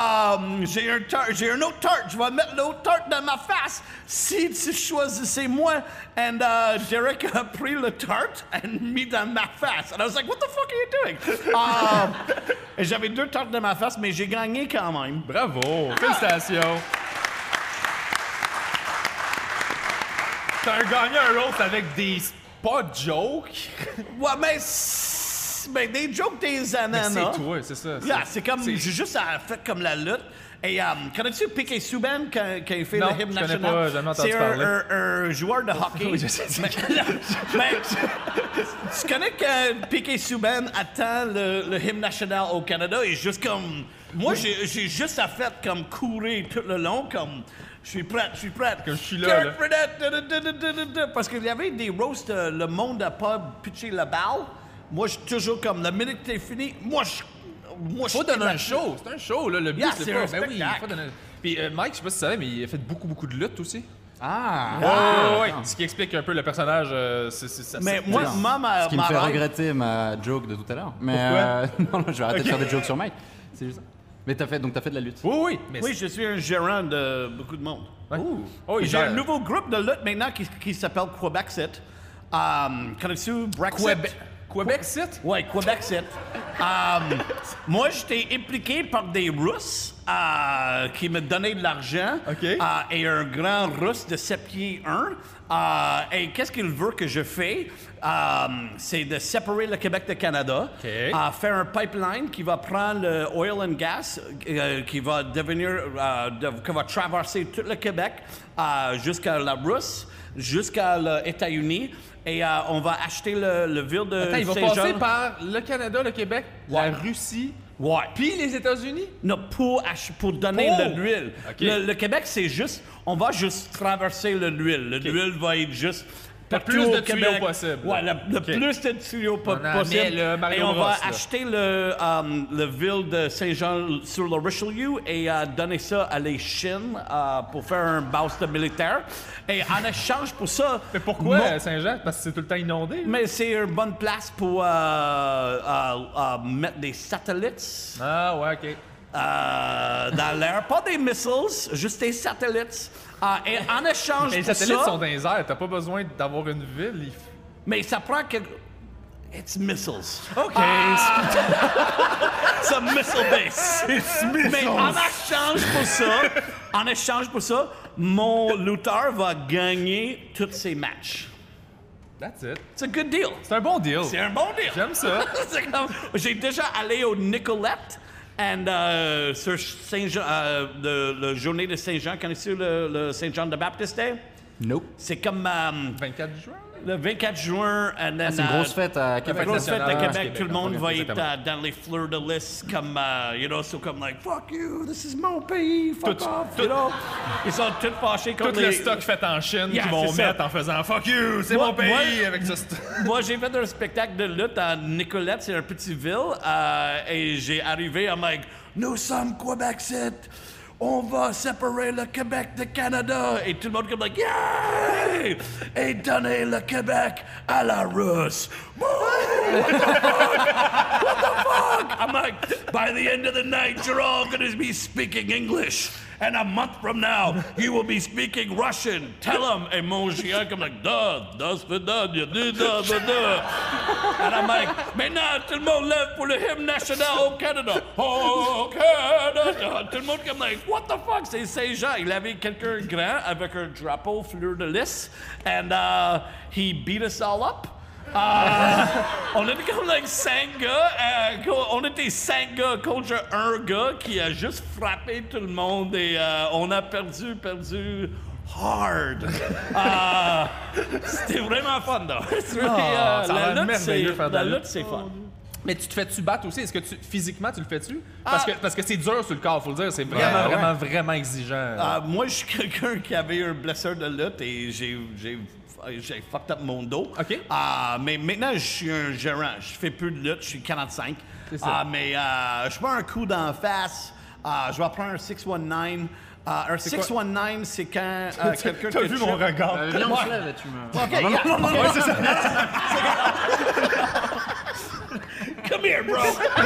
um, j'ai un tarte, j'ai un autre tarte. Je vais mettre l'autre tarte dans ma face. Si tu choisissais moi. And uh, Derek a pris le tarte and mis dans ma face. And I was like, what the fuck are you doing? Um, et j'avais deux tartes dans ma face, mais j'ai gagné quand même. Bravo! Félicitations! T'as gagné un roast avec des... pas de jokes. Ouais, mais... c'est- Ben, des jokes des Mais ananas. c'est toi, c'est ça. Yeah, c'est comme, c'est- j'ai juste euh, fait comme la lutte. Et um, connais-tu Piquet Souban quand, quand il fait Non, le hymne je connais national? pas, j'ai jamais entendu C'est un, parler. un, un joueur de hockey. Oui, je sais. Mais, mais tu connais que Piquet Souban attend le, le hymne national au Canada et juste comme... Moi, j'ai, j'ai juste à fait comme courir tout le long, comme... Je suis prête, je suis prête. Comme je suis là, Derek là. Frenette, da, da, da, da, da, da, da. Parce qu'il y avait des roasts, euh, le monde n'a pas pitché la balle. Moi, je suis toujours comme, la minute que t'es fini, moi, je... Moi, Faut je donner un là-dessus. show, c'est un show, là. Le but, Yeah, c'est c'est pas. un Ben oui, il spectacle. faut donner. Puis euh, Mike, je sais pas si tu savais, mais il a fait beaucoup, beaucoup de lutte aussi. Ah! Oh, ouais. Ce qui explique un peu le personnage. euh, c'est, c'est, ça- Mais c'est- moi, c'est- moi, ma, Ce qui me ma fait rêve- regretter ma joke de tout à l'heure. Mais Pourquoi? euh, non, non, je vais arrêter de faire des jokes sur Mike. C'est juste ça. Mais t'as fait, donc t'as fait de la lutte. Oui, oui. Mais Oui, je suis un gérant de beaucoup de monde. c'est- Oh, il J'ai gère- un nouveau groupe de lutte maintenant qui, qui s'appelle Quebexit. Um, Connais-tu Brexit? Québec. Québec City? Ouais, Quebexit. Um, moi, j'étais impliqué par des Russes euh, qui me donnaient de l'argent. OK. Euh, et un grand Russe de sept pieds un. Euh, et qu'est-ce qu'il veut que je fais? Um, c'est de séparer le Québec du Canada. OK. Euh, faire un pipeline qui va prendre le oil and gas, euh, qui va devenir, euh, de- qui va traverser tout le Québec euh, jusqu'à la Russe, jusqu'à les États-Unis. Et euh, on va acheter le, le ville de Attends, il va Saint-Jean. passer par le Canada, le Québec, Ouais. la Russie, Ouais. puis les États-Unis? Non, pour, ach- pour donner Oh! le l'huile. OK. Le, le Québec, c'est juste, on va juste traverser le l'huile. Le l'huile va être juste partout plus au de tuyaux Québec. possible. Ouais, le, le Okay. plus de tuyaux po- On en possible. met le Mario et on Bros, va là. acheter le, um, le ville de Saint-Jean sur le Richelieu et euh, donner ça à les Chines euh, pour faire un base militaire. Et en échange pour ça... Mais pourquoi mon- euh, Saint-Jean? Parce que c'est tout le temps inondé. Mais c'est une bonne place pour euh, euh, euh, mettre des satellites Ah, ouais, OK. euh, dans l'air. Pas des missiles, juste des satellites. Euh, et en échange Mais les pour satellites ça... sont dans les airs. T'as pas besoin d'avoir une ville. il- Mais ça prend que... It's missiles. OK. C'est un missile base. Mais en échange pour ça, en échange pour ça, mon lutteur va gagner tous ses matchs. That's it. C'est un good deal. C'est un bon deal. C'est un bon deal. J'aime ça. C'est comme- J'ai déjà allé au Nicolette. And euh, sur Saint-Jean, euh, le, le journée de Saint-Jean, connaissez-vous le, le Saint-Jean de Baptiste Day? Nope. C'est comme euh, vingt-quatre juin? le vingt-quatre juin. And then, C'est une euh, grosse fête à La Québec. grosse fête à nationale, Québec, tout le Québec, monde va être exactement. euh, dans les fleurs de lys comme, euh, you know, so comme like, fuck you, this is mon pays, fuck Tout- off, tout- you know. Ils sont tous fâchés Tout contre le les... stock fait en Chine Yeah, qu'ils vont c'est ça. mettre en faisant fuck you, c'est Moi- mon pays moi- avec ce stock. Moi, j'ai fait un spectacle de lutte à Nicolette, c'est un petit ville, euh, et j'ai arrivé, I'm like, nous sommes Québec sept, on va séparer le Québec de Canada. Et tout le monde comme like, yeah! Et donner le Québec à la Russe. Woo! What the fuck? What the fuck? I'm like, by the end of the night, you're all gonna be speaking English. And a month from now, you will be speaking Russian. Tell them. And mon chien comme like, da, das vidanya, da, da, da, da. And I'm like, maintenant, tout le monde lève pour le hymne national au Canada. Oh, Canada. Tout le monde comme like, what the fuck? C'est Saint-Jean. Il avait quelqu'un grand avec un drapeau fleur de lys. And uh, he beat us all up. Euh, on était comme like cinq gars, euh, on était cinq gars contre un gars qui a juste frappé tout le monde et euh, on a perdu, perdu hard. Euh, C'était vraiment fun, though. C'est really, Ah, euh, ça a la l'air lutte, merveilleux c'est- faire de la la lutte, lutte. c'est fun. Mais tu te fais-tu battre aussi? Est-ce que tu, physiquement, tu le fais-tu? Parce Ah. que, parce que c'est dur sur le corps, faut le dire. C'est vraiment, Ouais, ouais. vraiment, vraiment exigeant. Euh, moi, je suis quelqu'un qui avait un blessure de lutte et j'ai, j'ai, j'ai fucked up mon dos. OK. Euh, mais maintenant, je suis un gérant. Je fais peu de lutte. Je suis quarante-cinq. C'est ça. Euh, mais euh, je prends un coup d'en face. Euh, je vais prendre un six dix-neuf. Euh, un six dix-neuf, c'est quand euh, quelqu'un T'as te vu tue- mon regard? Euh, viens, on se lève, tu me... OK, yeah. Ouais, c'est ça. Come here, bro.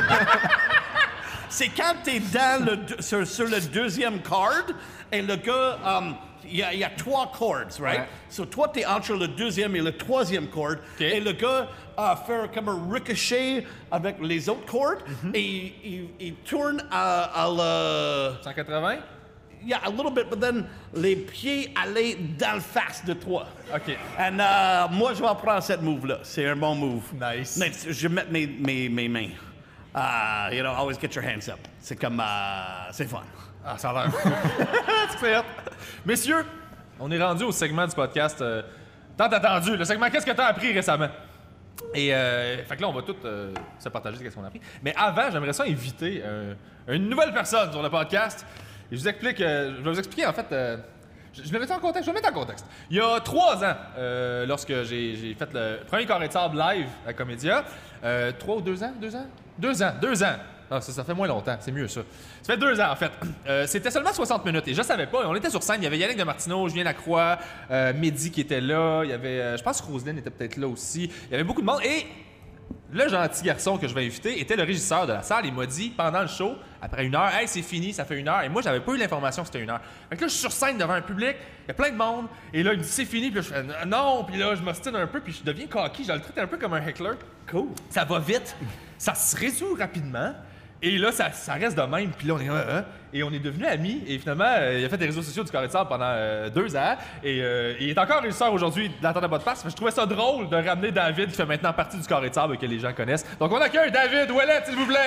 C'est quand t'es dans le deux- sur, sur le deuxième card et le gars, um, il y, a- il y a trois cords, right? Ouais. So toi, t'es entre le deuxième et le troisième cord. Et le gars uh, fait comme un ricochet avec les autres cordes et il, il- il tourne à, à le... cent quatre-vingts? Yeah, a little bit, but then les pieds allaient dans le face de toi. OK. And uh, moi, je vais prendre cette move-là. C'est un bon move. Nice. Mais je vais mettre mes, mes, mes mains. Uh, you know, always get your hands up. C'est comme... uh, c'est fun. Ah, ça a l'air. C'est hot. Messieurs, on est rendu au segment du podcast euh, tant attendu. Le segment Qu'est-ce que t'as appris récemment? Et euh, fait que là, on va tous euh, se partager ce qu'on a appris. Mais avant, j'aimerais ça inviter euh, une nouvelle personne sur le podcast. Et je vous explique, euh, je vais vous expliquer en fait. euh, je, je vais mettre en contexte. Je vais mettre en contexte. Il y a trois ans, euh, lorsque j'ai, j'ai fait le premier Carré de sable live à Comédia, euh, trois ou deux ans, deux ans, deux ans, deux ans. Ah, ça, ça fait moins longtemps, c'est mieux ça. Ça fait deux ans en fait. Euh, c'était seulement soixante minutes et je savais pas. On était sur scène. Il y avait Yannick de Martineau, Julien Lacroix, euh, Mehdi qui était là. Il y avait, euh, je pense que Roselyne était peut-être là aussi. Il y avait beaucoup de monde et le gentil garçon que je vais inviter était le régisseur de la salle. Il m'a dit pendant le show, après une heure, hey, c'est fini, ça fait une heure. Et moi, j'avais pas eu l'information que c'était une heure. Fait que là, je suis sur scène devant un public, il y a plein de monde. Et là, il me dit c'est fini. Puis là, je fais non. Puis là, je m'ostine un peu. Puis je deviens cocky. Je le traite un peu comme un heckler. Cool. Ça va vite. Ça se résout rapidement. Et là, ça, ça reste de même. Puis là, on est euh, euh, et on est devenus amis. Et finalement, euh, il a fait des réseaux sociaux du Carré de sable pendant euh, deux ans. Et euh, il est encore régisseur aujourd'hui d'Entendre à votre face. Je trouvais ça drôle de ramener David, qui fait maintenant partie du Carré de sable que les gens connaissent. Donc, on accueille David Ouellet, s'il vous plaît.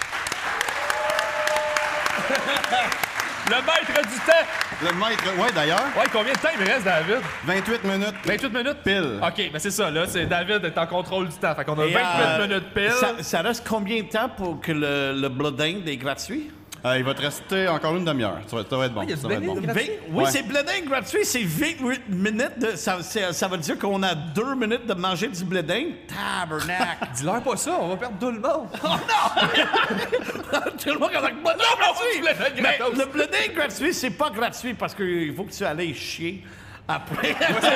Le maître du temps. Le maître, ouais, d'ailleurs. Ouais, combien de temps il me reste, David? vingt-huit minutes. vingt-huit minutes? Pile. OK, mais c'est ça, là. C'est David est en contrôle du temps. Fait qu'on a Et, vingt-huit euh, minutes pile. Ça, ça reste combien de temps pour que le, le blooding est gratuit? Euh, il va te rester encore une demi-heure. Ça va, ça va être bon. il y a du ça va être blending bon. gratuit. Vingt- oui, Ouais. c'est blending gratuit, c'est vingt-huit minutes. De, ça, c'est- ça veut dire qu'on a deux minutes de manger du blending. Tabernacle. Dis-leur pas ça, on va perdre tout le monde. Tout le monde est avec moi. Non, du blending gratuit. Mais gratos. le blending gratuit, c'est pas gratuit parce qu'il faut que tu ailles chier après.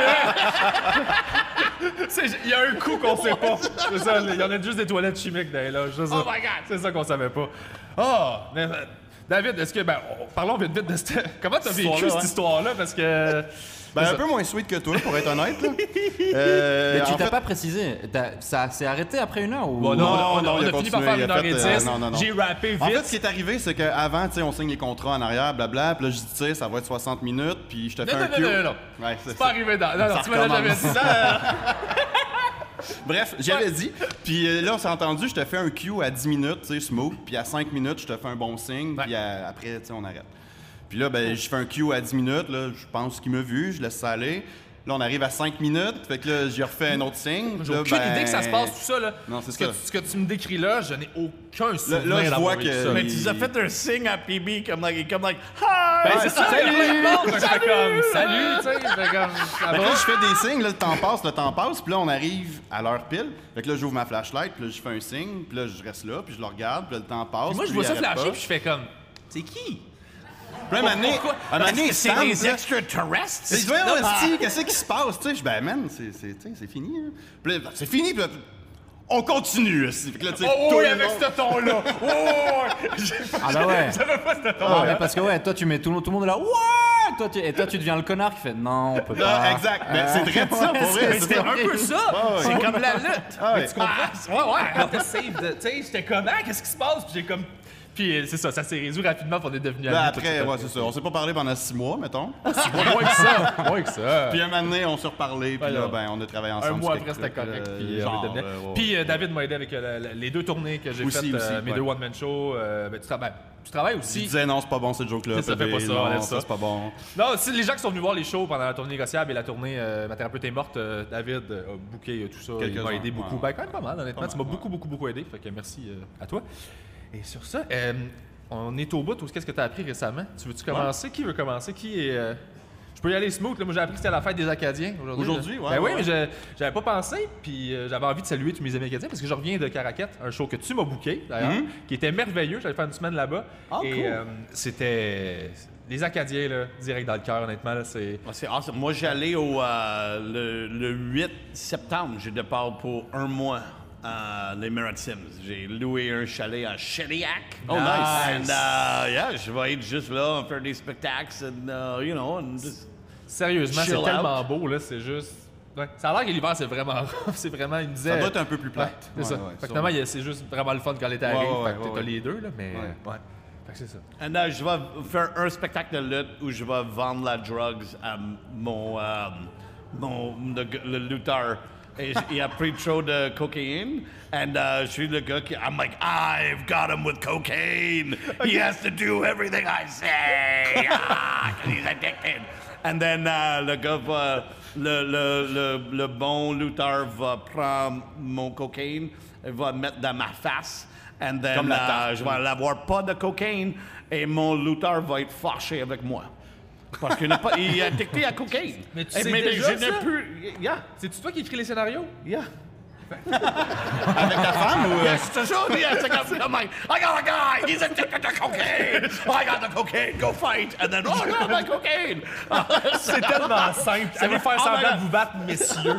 C'est- Il y a un coup qu'on sait pas. C'est ça, il y en a juste des toilettes chimiques dans les loges. c'est ça. Oh my God! C'est ça qu'on savait pas. Ah! mais euh, David, est-ce que. Ben, on- parlons vite vite de cette. Comment t'as vécu histoire-là, cette ouais. histoire-là? Parce que. Ben, c'est un ça. peu moins sweet que toi, pour être honnête. Là. Euh, Mais tu en t'as fait- pas précisé. T'as- Ça s'est arrêté après une heure ou Bon, non, Non, on, a- non, on il a, a fini par continué, faire il a une heure fait, et euh, dix. non, non, non. J'ai rappé vite. En fait, ce qui est arrivé, c'est qu'avant, tu sais, on signe les contrats en arrière, blabla, puis là, je dis, tu sais, ça va être soixante minutes, puis je te fais non, un non, cue. non, non, non. Ouais, C'est pas arrivé dans. Non, non, Ça tu me l'as jamais dit. recommence. Non, Bref, j'avais dit. Puis euh, là, on s'est entendu, je te fais un cue à dix minutes, tu sais, smooth. Puis à cinq minutes, je te fais un bon signe. Puis à- après, tu sais, on arrête. Puis là, ben, je fais un cue à dix minutes. Là, je pense qu'il m'a vu, je laisse ça aller. Là, on arrive à cinq minutes. Fait que là, j'ai refait un autre signe. J'ai Là, aucune ben, idée que ça se passe tout ça, là. Non, c'est ce que, ça. tu- ce que tu me décris là, je n'ai aucun souvenir là, je d'avoir vois vécu que- ça. Mais il- tu nous as fait un signe à P B comme like, comme like, hi! Ben, c'est ça, salut! il y a plein de monde, je fais comme salut, tu sais, je fais comme ça Fait que va. là, je fais des signes, là, le temps passe, le temps passe, puis là, on arrive à l'heure pile. Fait que là, j'ouvre ma flashlight, puis là, je fais un signe, puis là, je reste là, puis je le regarde, puis là, le temps passe. Puis moi, je puis vois il ça arrête flasher, pas. puis je fais comme c'est qui? Puis là, un moment donné- Pourquoi? un moment donné, Est-ce que c'est Sam, des là, extraterrestres? je dis, voyons, esti, qu'est-ce qui se passe? Tu sais, je dis, ben, man, c'est, c'est, tu sais, c'est fini. Hein. Puis là, c'est fini, puis là, on continue. esti. Fait que là, tu sais, Oh tout oui, le avec monde- ce ton-là! Oh ouais! J'ai pas- Ah bah ouais. J'avais pas ce Ah, ton-là. mais parce que ouais, toi tu mets tout, le- tout le monde est là. Ouais. Toi, tu, et toi tu deviens le connard qui fait non, on peut Ah, pas. exact. Mais c'est vrai de ça, pour vrai. Mais c'est c'était ça. un peu ça! ouais. C'est comme la lutte! Ah, Mais ouais. tu comprends? Ouais, ouais, quand t'as save de. Tu sais, j'étais comme, ah, qu'est-ce qui se passe? Puis j'ai comme. Puis euh, c'est ça, ça s'est résolu rapidement, puis on est devenus Là, amis. après, ouais, c'est ça. On s'est pas parlé pendant six mois, mettons. Moins que ça! Moins que ça! Puis un moment donné, on s'est reparlé, puis là, Alors, ben, on a travaillé Un ensemble. mois sur après, c'était quelque- correct. euh, Puis, euh, genre, on est devenu- euh, ouais, puis euh, ouais. David m'a aidé avec euh, la- la- les deux tournées que j'ai Aussi, faites, aussi, euh, mes ouais. deux one-man shows. euh, ben, tu, travailles, tu travailles Il aussi. disait non, c'est pas bon cette joke-là. Ça fait P B, pas ça, non, enlève ça. c'est pas bon. Non, si les gens qui sont venus voir les shows pendant la tournée négociable et la tournée euh, Ma thérapeute est morte, euh, David euh, a booké euh, tout ça. Il Quelques-uns, m'a aidé beaucoup. ouais. Ben, quand même pas mal, honnêtement. Pas Tu m'as mal, beaucoup, beaucoup, beaucoup aidé. Fait que merci euh, à toi. Et sur ça, euh, on est au bout. Qu'est-ce que tu as appris récemment? Tu veux-tu commencer? Qui veut commencer? Qui est. euh, Je peux y aller smooth. Là. Moi, j'ai appris que c'était la fête des Acadiens aujourd'hui. Aujourd'hui, là. ouais, Ben oui, ouais, mais je- j'avais pas pensé. Puis euh, j'avais envie de saluer tous mes amis acadiens parce que je reviens de Caracat, un show que tu m'as booké d'ailleurs, qui était merveilleux. J'allais faire une semaine là-bas. Ah, et cool. euh, c'était. Les Acadiens, là, direct dans le cœur, honnêtement. Là, c'est. Ah, c'est awesome. Moi, j'allais au euh, le, le huit septembre. J'ai départ pour un mois à les Maritimes. J'ai loué un chalet à Shediac. Oh, nice. And uh, yeah, je vais être juste là, faire des spectacles, and uh, you know, and just- Sérieusement, c'est Chill tellement out. beau, là, c'est juste. Ouais. Ça a l'air que l'hiver, c'est vraiment rough. C'est vraiment, il me disait. Ça doit être un peu plus plate. Ouais, c'est ça. Ouais, ouais, fait que sûrement. finalement, il y a- c'est juste vraiment le fun quand l'été arrive. Ouais, ouais, fait que ouais, t'as ouais. les deux, là, mais. Ouais. Ouais. Fait que c'est ça. And uh, je vais faire un spectacle de lutte où je vais vendre la drugs à mon, euh, mon le, le lutteur. Et il a pris trop de cocaïne. And uh, je suis le gars qui... I'm like, I've got him with cocaine. He has to do everything I say. Ah, 'cause he's addicted. And then uh, le gars va... Le, le, le, le bon lutteur va prendre mon cocaine et va le mettre dans ma face. And then, Comme la euh, tarte. je vais avoir pas de cocaine et mon lutteur va être fâché avec moi. Parce qu'il n'est pas, il est addicté à cocaine. Mais tu Eh, sais mais déjà je n'ai ça? plus. Yeah, C'est-tu toi qui écris les scénarios? yeah. Avec ta femme ou. euh, Yes, toujours, yes. I got, I'm like, I got a guy, he's addicted to cocaine. I got the cocaine, go fight. And then, oh, no, my cocaine. C'est tellement simple. Allez faire Oh my semblant God. de vous battre, messieurs.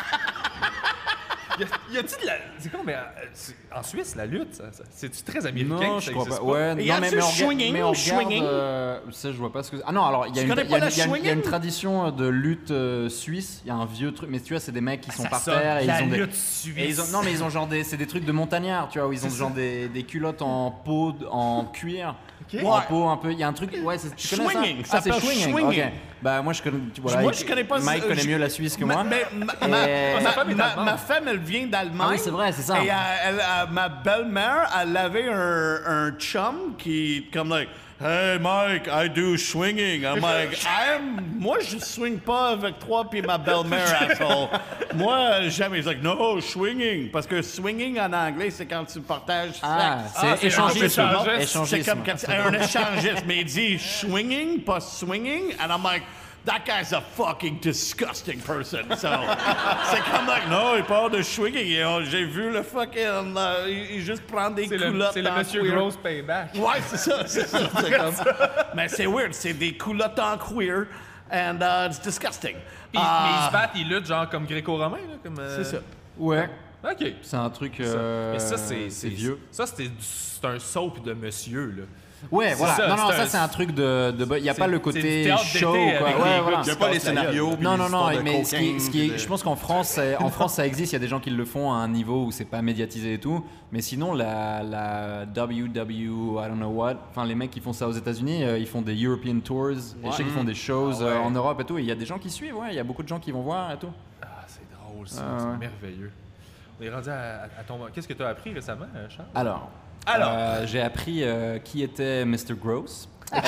Y a- y a-tu de la. C'est con, mais euh, c'est- en Suisse, la lutte, ça- ça- c'est-tu très américain? Non, ça je crois existe pas. Ouais, Y non, a-tu mais, mais on, rega- swinging, mais on regarde. swinging? euh, ça, je vois pas ce que. Ah non, alors il y a Tu une, connais il y a pas une- la il y a une- il y a une swinging? tradition de lutte euh, suisse. Il y a un vieux truc, mais tu vois, c'est des mecs qui sont Ça par sonne, terre et la ils ont des. lutte suisse. Et ils ont, non, mais ils ont genre des, c'est des trucs de montagnards, tu vois, où ils ont genre des, des culottes en peau, de- en cuir, Ok. en Ouais. peau un peu. Il y a un truc, ouais, c'est- tu connais Swinging, ça ça Ah, c'est s'appelle swinging. swinging. Ok. Bah moi je connais, tu vois, Moi, là, je connais pas Mike ça, connaît je- mieux la Suisse que Ma- moi. Mais ma, Et- ma- Ah, ma- sa femme est ma- allemande. ma femme, elle vient d'Allemagne. Ah oui, c'est vrai, c'est ça. Et euh, elle, euh, ma belle-mère, elle avait un, un chum qui, comme, like, Hey Mike, I do swinging. I'm like, I'm, moi je swing pas avec toi puis ma belle-mère, asshole. Moi jamais. He's like, no, swinging. Parce que swinging en anglais, c'est quand tu partages Ah, sexe. c'est Ah, c'est échangisme. un échangisme. Échangisme. C'est comme quand c'est un échangiste, mais il dit swinging, pas swinging. And I'm like, that guy's a fucking disgusting person. So, c'est comme like, non, il parle de swinging. Et, oh, j'ai vu le fucking, uh, il, il juste prend des C'est le, culottes. c'est le en Monsieur cuir. Gross Payback. Ouais, c'est ça, c'est ça. C'est comme... Mais c'est weird, c'est des culottes en cuir. And uh, it's disgusting. Puis, Ah, mais ils se battent, ils luttent genre comme gréco-romain, là, comme... euh, c'est ça. Ouais. OK. C'est un truc. Ça. euh, Mais ça, c'est, c'est vieux. Ça, c'était du- c'est un soap de monsieur, là. Ouais, voilà. ça, non, non, c'est ça un- c'est un truc de. de il y a c'est- pas le c'est du côté théâtre show, d'été quoi. avec Ouais, des gars voilà. qui Il n'y a pas les scénarios. puis Non, les non, non, histoires de mais ce qui, cocaine, ce qui est- puis de- je pense qu'en France, c'est- en France, ça existe. Il y a des gens qui le font à un niveau où c'est pas médiatisé et tout. Mais sinon, la, la W W, I don't know what, enfin les mecs qui font ça aux États-Unis, euh, ils font des European tours. Et je sais qu'ils font des shows Ah ouais. euh, en Europe et tout. Et il y a des gens qui suivent. Ouais, il y a beaucoup de gens qui vont voir et tout. Ah, c'est drôle, ça. Ah, c'est ouais. merveilleux. On est rendu à, à ton... Qu'est-ce que tu as appris récemment, euh, Charles? Alors, Alors? euh, j'ai appris euh, qui était mister Gross. Et,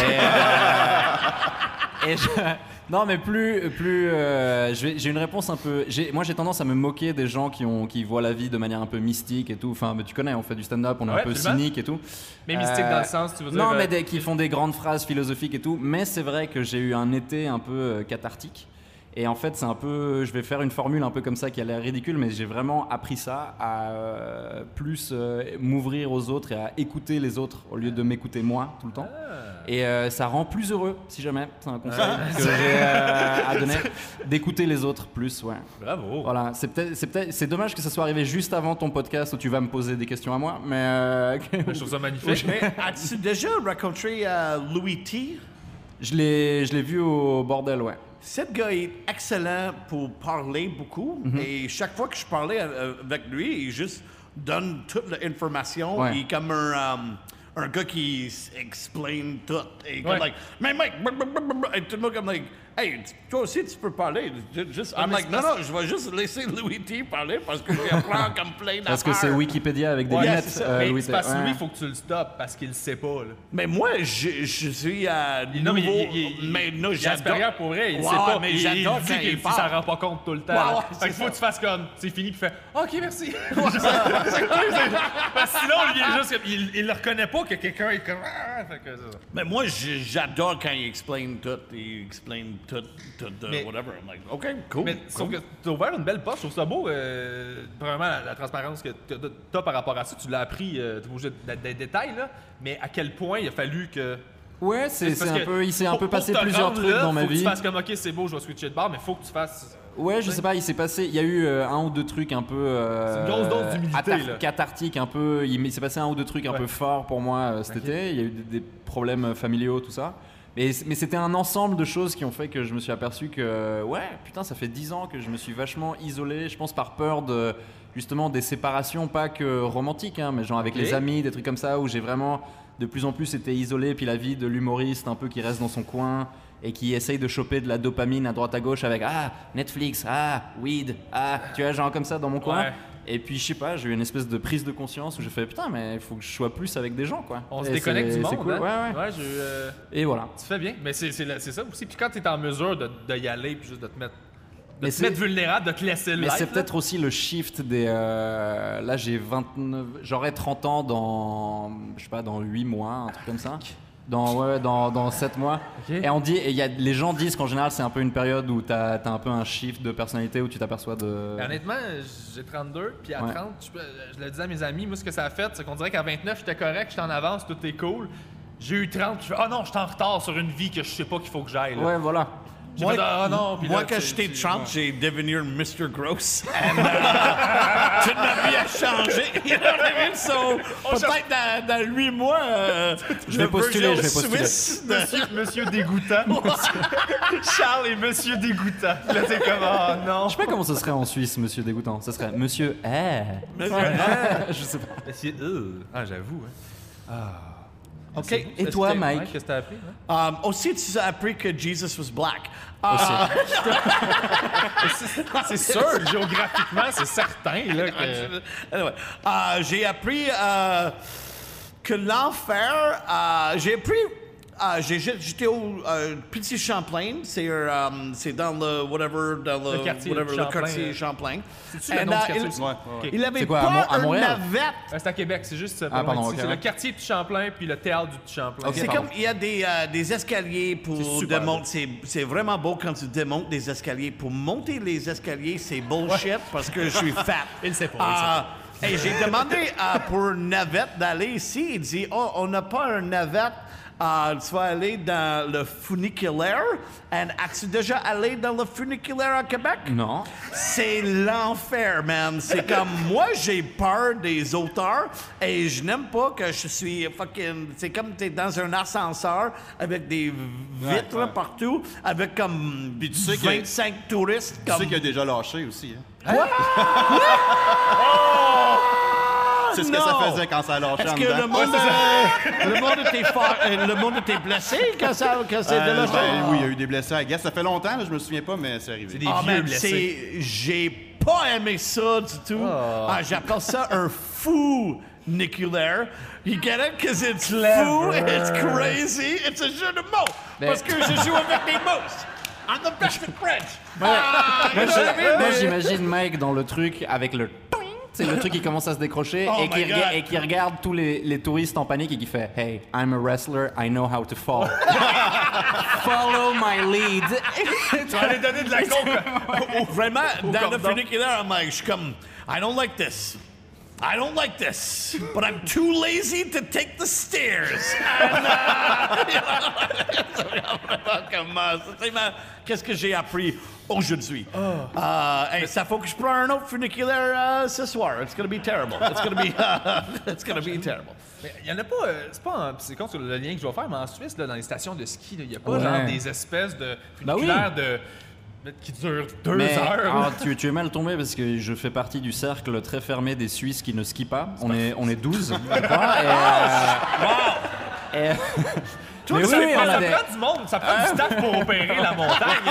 euh, et je- non, mais plus, plus, euh, je vais- j'ai une réponse un peu. j'ai- Moi, j'ai tendance à me moquer des gens qui ont, qui voient la vie de manière un peu mystique et tout. Enfin, mais tu connais, on fait du stand-up, on est Ouais, un peu absolument. cynique et tout. Mais mystique dans le sens, tu veux dire, Non, euh, mais des, qui font des grandes phrases philosophiques et tout. Mais c'est vrai que j'ai eu un été un peu euh, cathartique. Et en fait, c'est un peu. Je vais faire une formule un peu comme ça qui a l'air ridicule, mais j'ai vraiment appris ça à euh, plus euh, m'ouvrir aux autres et à écouter les autres au lieu de m'écouter moi tout le temps. Et euh, ça rend plus heureux, si jamais. C'est un conseil que j'ai euh, à donner. D'écouter les autres plus, ouais. Bravo. Voilà, c'est peut-être, c'est peut-être, c'est dommage que ça soit arrivé juste avant ton podcast où tu vas me poser des questions à moi, mais. euh, Je trouve ça magnifique. Mais as-tu déjà rencontré euh, Louis T? je l'ai, je l'ai vu au bordel, ouais. Cet gars est excellent pour parler beaucoup. Mhm. Et chaque fois que je parlais euh, avec lui, il juste donne toute l'information. Ouais. Il est comme un, um, un gars qui s- explain tout. Et comme Ouais. like, mais mec, brr, brr, brr, brr. Et tout le monde comme like, hey, toi aussi tu peux parler. Ju- Juste, I'm mais like, c'est non, parce- non, je vais juste laisser Louis T parler parce que j'apprends comme plein d'affaires. Parce que c'est Wikipédia avec des Ouais, lunettes. c'est ça. euh, mais Louis c'est parce que ouais. lui, il faut que tu le stoppes parce qu'il le sait pas, là. Mais moi, je, je suis à Non, mais nouveau, il, il, il, mais non, il est j'adore. supérieur pour vrai, il Ouais, sait pas. mais il, il j'adore dit quand qu'il il il parle. s'en rend pas compte tout le temps. Ouais, là. ouais, fait c'est qu'il faut ça. que tu fasses comme, c'est fini, puis fait, OK, merci. Parce que sinon, lui, il est juste, comme- il, il le reconnaît pas que quelqu'un est comme, ah, fait que c'est ça. Mais moi, j- j'adore quand il explain tout. Il explain tout, tout, uh, Mais- whatever. I'm like, OK, cool. Mais cool. sauf que t'as ouvert une belle porte, je trouve ça beau. Euh, premièrement, la, la transparence que t'as- t'as par rapport à ça, tu l'as appris, euh, t'es pas obligé de- des détails, là, mais à quel point il a fallu que. Ouais, c'est, c'est parce un que peu, il s'est un pour- peu pour passé te plusieurs rendre trucs là, dans ma faut que vie. tu fasses comme, OK, c'est beau, je vais switcher de bar, mais faut que tu fasses. Ouais, je sais pas, il s'est passé, il y a eu euh, un ou deux trucs un peu. Euh, C'est une grosse dose d'humilité, atar- là. cathartiques, un peu. Il, il s'est passé un ou deux trucs un Ouais. peu forts pour moi euh, cet été. Il y a eu des, des problèmes familiaux, tout ça. Mais, mais c'était un ensemble de choses qui ont fait que je me suis aperçu que, ouais, putain, ça fait dix ans que je me suis vachement isolé, je pense par peur de, justement, des séparations, pas que romantiques, hein, mais genre avec Ok. les amis, des trucs comme ça, où j'ai vraiment de plus en plus été isolé, puis la vie de l'humoriste un peu qui reste dans son coin et qui essaye de choper de la dopamine à droite à gauche avec, ah, Netflix, ah, weed, ah, tu vois, genre comme ça dans mon coin. Ouais. Et puis, je sais pas, j'ai eu une espèce de prise de conscience où j'ai fait, putain, mais il faut que je sois plus avec des gens, quoi. On se Et déconnecte c'est- du monde. C'est cool, hein? ouais, ouais. Ouais, j'ai, euh, Et voilà. tu fais bien. Mais c'est, c'est, la- c'est ça aussi. Puis quand tu es en mesure de, de y aller, puis juste de te mettre, de Mais te c'est- mettre vulnérable, de te laisser le Mais life, c'est là. peut-être aussi le shift des. euh, Là, j'ai vingt-neuf. J'aurai trente ans dans. Je sais pas, dans huit mois, un truc comme ça. Dans, ouais, dans, dans sept mois. Ok. Et on dit, et il y a, les gens disent qu'en général, c'est un peu une période où t'as as un peu un shift de personnalité où tu t'aperçois de. Et honnêtement, j'ai trente-deux, puis à Ouais. trente, je, peux- je le disais à mes amis, moi, ce que ça a fait, c'est qu'on dirait qu'à vingt-neuf, j'étais correct, j'étais en avance, tout est cool. J'ai eu trente, je fais, ah non, je suis en retard sur une vie que je sais pas qu'il faut que j'aille. là. Ouais, voilà. J'ai Moi, fait, ah non, puis moi là, quand tu- j'étais tu- trente, ouais. j'ai devenu mister Gross. And, uh, toute ma vie a changé. You know what I mean? So, peut-être dans, dans huit mois, euh, Je vais le postuler, Virgil je vais postuler. Suisse de- Monsieur, monsieur dégoûtant. Charles et Monsieur dégoûtant. Là, t'es comme, ah non. Je sais pas comment ce serait en Suisse, monsieur dégoûtant. Ce serait monsieur. Eh. Je sais pas. Monsieur, euh. Ah, j'avoue. Hein. OK. Et toi, Mike? Qu'est-ce que t'as appris? Hein? Um, aussi, tu as appris que Jesus was black. Ah, C'est sûr, géographiquement, c'est certain. Là, que... anyway, euh, j'ai appris euh, que l'enfer, euh, j'ai appris euh, j'ai, j'étais au euh, Petit Champlain. C'est, euh, c'est dans le whatever, dans le, Le quartier whatever, Champlain, le quartier euh. Champlain. C'est-tu le And, nom euh, du quartier? il, Ouais. Ok. il avait C'est quoi, pas à Mont- à un Montréal? navette. Euh, C'est à Québec, c'est juste. Ah, pardon, ok, c'est ouais. le quartier Petit Champlain puis le théâtre du Petit Champlain. Ok, C'est pardon. comme, il y a des, euh, des escaliers pour C'est super démonter. C'est, c'est vraiment beau quand tu démontes des escaliers. Pour monter les escaliers, c'est bullshit parce que je suis fat. Il sait pas, il sait Euh, et j'ai demandé euh, pour une navette d'aller ici. Il dit, oh, on n'a pas un navette. Euh, tu vas aller dans le funiculaire. And as-tu déjà allé dans le funiculaire à Québec? Non. C'est l'enfer, man. C'est comme, moi, j'ai peur des auteurs et je n'aime pas que je suis fucking... C'est comme t'es dans un ascenseur avec des vitres Ouais, ouais. partout, avec comme Puis tu sais qu'il y a- vingt-cinq touristes. Tu Comme... sais qu'il a déjà lâché aussi. Hein? C'est ce que ça Non! faisait quand ça a lâché Est-ce en que dedans. le monde, euh, le monde était fort, euh, le monde était blessé quand ça, quand c'est Euh, délâché? ben, oui, il y a eu des blessés à Guess. Ça fait longtemps, là, je me souviens pas, mais c'est arrivé. C'est des Ah, vieux man, blessés. c'est... J'ai pas aimé ça du tout. Ah, j'appelle ça un fou niculaire. You get it? Because it's fou, it's crazy, it's un jeu de mots. Mais- Parce que je joue avec des mots. I'm the best at French. Ah, you Moi, know what I mean? je- moi, j'imagine Mike dans le truc avec le toing, c'est le truc qui commence à se décrocher Oh et, my qui God. rega- et qui regarde tous les, les touristes en panique et qui fait Hey, I'm a wrestler, I know how to fall. Follow my lead. Tu vas aller donner de la coke. Vraiment, dans le cordon. funiculaire, I'm like, je suis comme, I don't like this. I don't like this, but I'm too lazy to take the stairs. And, uh, comment, c'est ma- qu'est-ce que j'ai appris aujourd'hui? Euh, hey, ça faut que je prenne un autre funiculaire euh, ce soir. It's gonna be terrible. It's gonna be, it's gonna be terrible. Mais il y en a pas. euh, C'est pas. en- C'est con sur le lien que je vais faire, mais en Suisse, là, dans les stations de ski, il y a pas Ouais. genre des espèces de Bah oui. funiculaires de. qui durent deux Mais heures. alors, tu, tu es mal tombé parce que je fais partie du cercle très fermé des Suisses qui ne skient pas. On est, on est douze, je crois. Et, euh, et- mais oui, ça, oui, on ça a des... prend du monde, ça prend du staff pour opérer la montagne.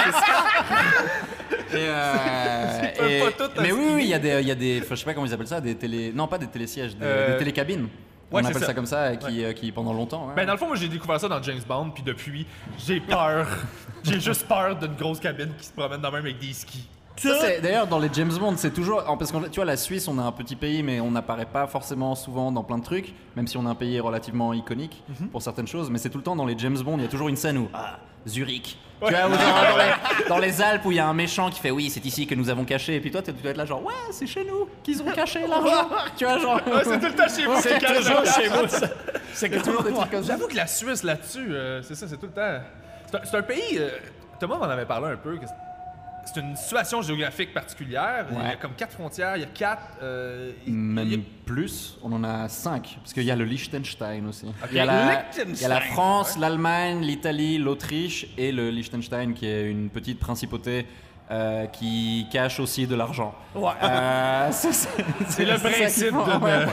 Et, euh, peuvent et- pas tout mais oui, skier. oui, il y a des, il y a des, enfin, je sais pas comment ils appellent ça, des télé, non pas des télésièges, des, Euh, des télécabines. ouais, On c'est appelle ça. ça. comme ça, qui, euh, qui pendant longtemps. ouais. Ben, dans le fond, moi, j'ai découvert ça dans James Bond, puis depuis, j'ai peur. J'ai juste peur d'une grosse cabine qui se promène dans même avec des skis. Ça, c'est- d'ailleurs, dans les James Bond, c'est toujours. Parce que tu vois, la Suisse, on est un petit pays, mais on n'apparaît pas forcément souvent dans plein de trucs, même si on est un pays relativement iconique pour certaines choses. Mais c'est tout le temps dans les James Bond, il y a toujours une scène où. Ah, Zurich. Tu vois, ou genre, dans, les, dans les Alpes où il y a un méchant qui fait oui, c'est ici que nous avons caché. Et puis toi, tu dois être là, genre, ouais, c'est chez nous qu'ils ont caché l'argent. Tu vois, genre. Ouais, c'est tout le temps chez vous. C'est qu'il y a toujours l'argent. chez vous. ça. C'est que toujours des trucs comme ça. J'avoue que la Suisse là-dessus, euh, c'est ça, c'est tout le temps. C'est un, c'est un pays. euh, Thomas m'en avait parlé un peu. que C'est une situation géographique particulière. Il y a Ouais. comme quatre frontières, il y a quatre. euh, il- Même il y a- plus, on en a cinq, parce qu'il y a le Liechtenstein aussi. Il, y a la, Liechtenstein, il y a la France, l'Allemagne, l'Italie, l'Autriche et le Liechtenstein qui est une petite principauté euh, qui cache aussi de l'argent. Ouais. Euh, c'est c'est- C'est le ça qu'ils principe font, de. ouais.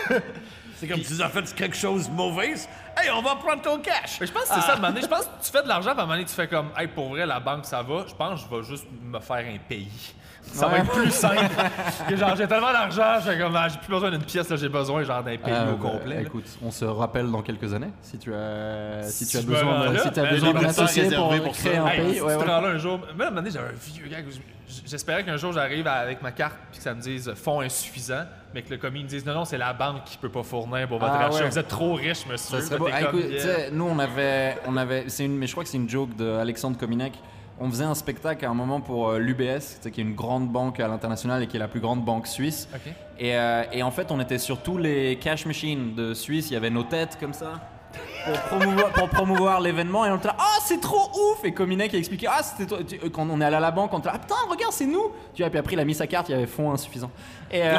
C'est comme tu as fait quelque chose de mauvais. Hey, on va prendre ton cash. Mais je pense que c'est ça, à un moment donné. Je pense que tu fais de l'argent, puis à un moment donné, tu fais comme, hey, pour vrai, la banque, ça va. Je pense que je vais juste me faire un pays. Ça va Ouais. être plus simple. que genre, j'ai tellement d'argent, j'ai comme, ah, j'ai plus besoin d'une pièce, là, j'ai besoin genre d'un pays Euh, au bah, complet. là. écoute, on se rappelle dans quelques années si tu as, si tu as Si je me besoin, rends de, là, si tu as ben, besoin les d'un budgets associé pour, réservés pour créer ça. un Hey, pays. si Ouais, tu te ouais. rends là un jour. Moi, à un moment donné, j'avais un vieux gars. J'espérais qu'un jour j'arrive avec ma carte puis que ça me dise fonds insuffisants, mais que le commis me dise non, non, c'est la banque qui peut pas fournir pour votre Ah, achat. ouais. Vous êtes trop riche, monsieur. Ça serait Là, beau. t'es Ah, comme, écoute, yeah. tu sais, nous on avait, on avait, c'est une, mais je crois que c'est une joke d'Alexandre Kominek. On faisait un spectacle à un moment pour euh, l'U B S, tu sais, qui est une grande banque à l'international et qui est la plus grande banque suisse. Ok. Et, euh, et en fait, on était sur tous les cash machines de Suisse. Il y avait nos têtes comme ça pour promouvoir, pour promouvoir l'événement. Et on était là, ah c'est trop ouf. Et Kominek a expliqué, ah c'était toi. Tu- quand on est allé à la banque, on était là, ah putain regarde c'est nous. Tu vois, et puis après il a mis sa carte, il y avait fonds insuffisants. Et euh,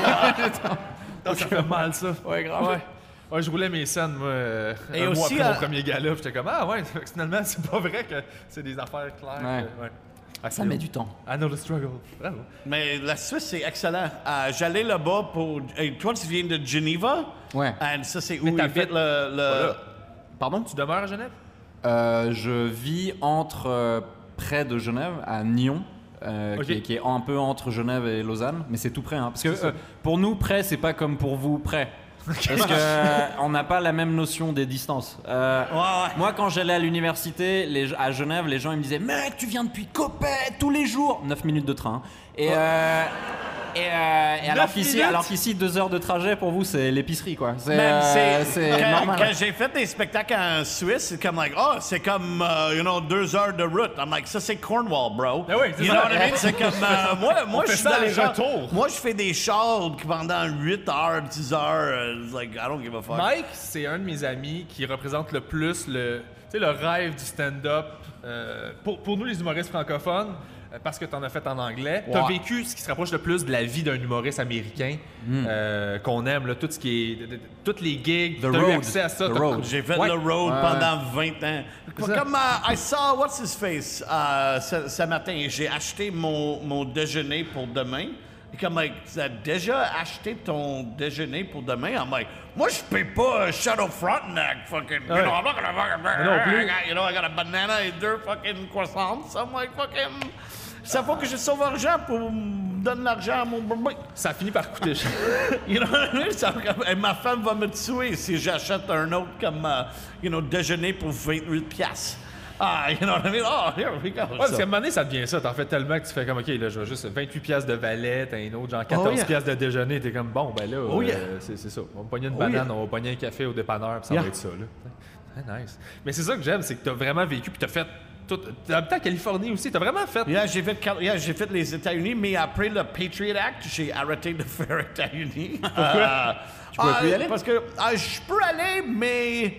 Non, ça fait mal, ça. ouais grave. Ouais. Ouais, je roulais mes scènes, moi, euh, Et un mois aussi, après euh, mon premier gala. puis J'étais comme, ah ouais, finalement, c'est pas vrai que c'est des affaires claires. Ouais. que- ouais. Ah, Ça met du temps. I know the struggle. Bravo. Mais la Suisse, c'est excellent. Euh, J'allais là-bas pour. Hey, toi, tu viens de Geneva. Ouais. Et ça, c'est où Mais il t'habites- fait le. le... Voilà. Pardon. Tu demeures à Genève? Euh, je vis entre euh, près de Genève, à Nyon, euh, Ok. qui, est, qui est un peu entre Genève et Lausanne, mais c'est tout près. Hein, parce que euh, pour nous, près, c'est pas comme pour vous, près. Parce que euh, on n'a pas la même notion des distances. Euh, Ouais, ouais. Moi, quand j'allais à l'université les, à Genève, les gens ils me disaient « Mec, tu viens depuis Coppet tous les jours !» neuf minutes de train. Et, euh, et, euh, et alors qu'ici, minutes? alors qu'ici, deux heures de trajet pour vous, c'est l'épicerie, quoi. C'est, Même euh, c'est, c'est quand, normal. quand j'ai fait des spectacles en Suisse, c'est comme like, oh, c'est comme, uh, you know, deux heures de route. I'm like, ça c'est Cornwall, bro. Ah oui, c'est you ça. know what I mean? C'est comme, euh, moi, moi, je fait suis ça dans le genre- aller-retour. Moi, je fais des shows pendant huit heures, dix heures. uh, It's like, I don't give a fuck. Mike, c'est un de mes amis qui représente le plus le, tu sais, le rêve du stand-up. Euh, pour, pour nous, les humoristes francophones, euh, parce que tu en as fait en anglais, tu as Ouais. vécu ce qui se rapproche le plus de la vie d'un humoriste américain euh, qu'on aime, là, tout ce qui est. de- de- toutes les gigs, The tu as eu road. accès à ça. The t'as- road. J'ai fait Ouais. le road Ouais. pendant vingt ans. ça. Comme uh, I saw, what's his face, uh, ce, ce matin, j'ai acheté mon, mon déjeuner pour demain. Et comme, like, tu as déjà acheté ton déjeuner pour demain? I'm like, moi, je paye pas uh, Shadow Frontenac, fucking, you Ouais. know, I'm not gonna fucking, non plus. I got, you know, I got a banana et deux fucking croissants. I'm like, fucking, ça faut que je sauve l'argent pour me donner l'argent à mon bébé. Ça finit par coûter cher. You know what I mean? Ça- et ma femme va me tuer si j'achète un autre comme, uh, you know, déjeuner pour vingt-huit piastres. Ah, you know what I mean? Oh, here we go. Ouais, parce So- qu'à un moment donné, ça devient ça. T'en fais tellement que tu fais comme, OK, là, je vais juste vingt-huit piastres de valet, t'as un autre, genre quatorze Oh, yeah. piastres de déjeuner. T'es comme, bon, ben là, Oh, euh, yeah. c'est, c'est ça. On va pogner une Oh, banane, yeah. on va pogner un café au dépanneur, puis ça Yeah. va être ça, là. Très nice. Mais c'est ça que j'aime, c'est que t'as vraiment vécu, puis t'as fait tout. T'as habité en Californie aussi, t'as vraiment fait. Yeah, j'ai fait, Cal- yeah, j'ai fait les États-Unis, mais après le Patriot Act, j'ai arrêté de faire États-Unis. Pourquoi? Tu pouvais plus y aller? Parce que euh, je peux aller, mais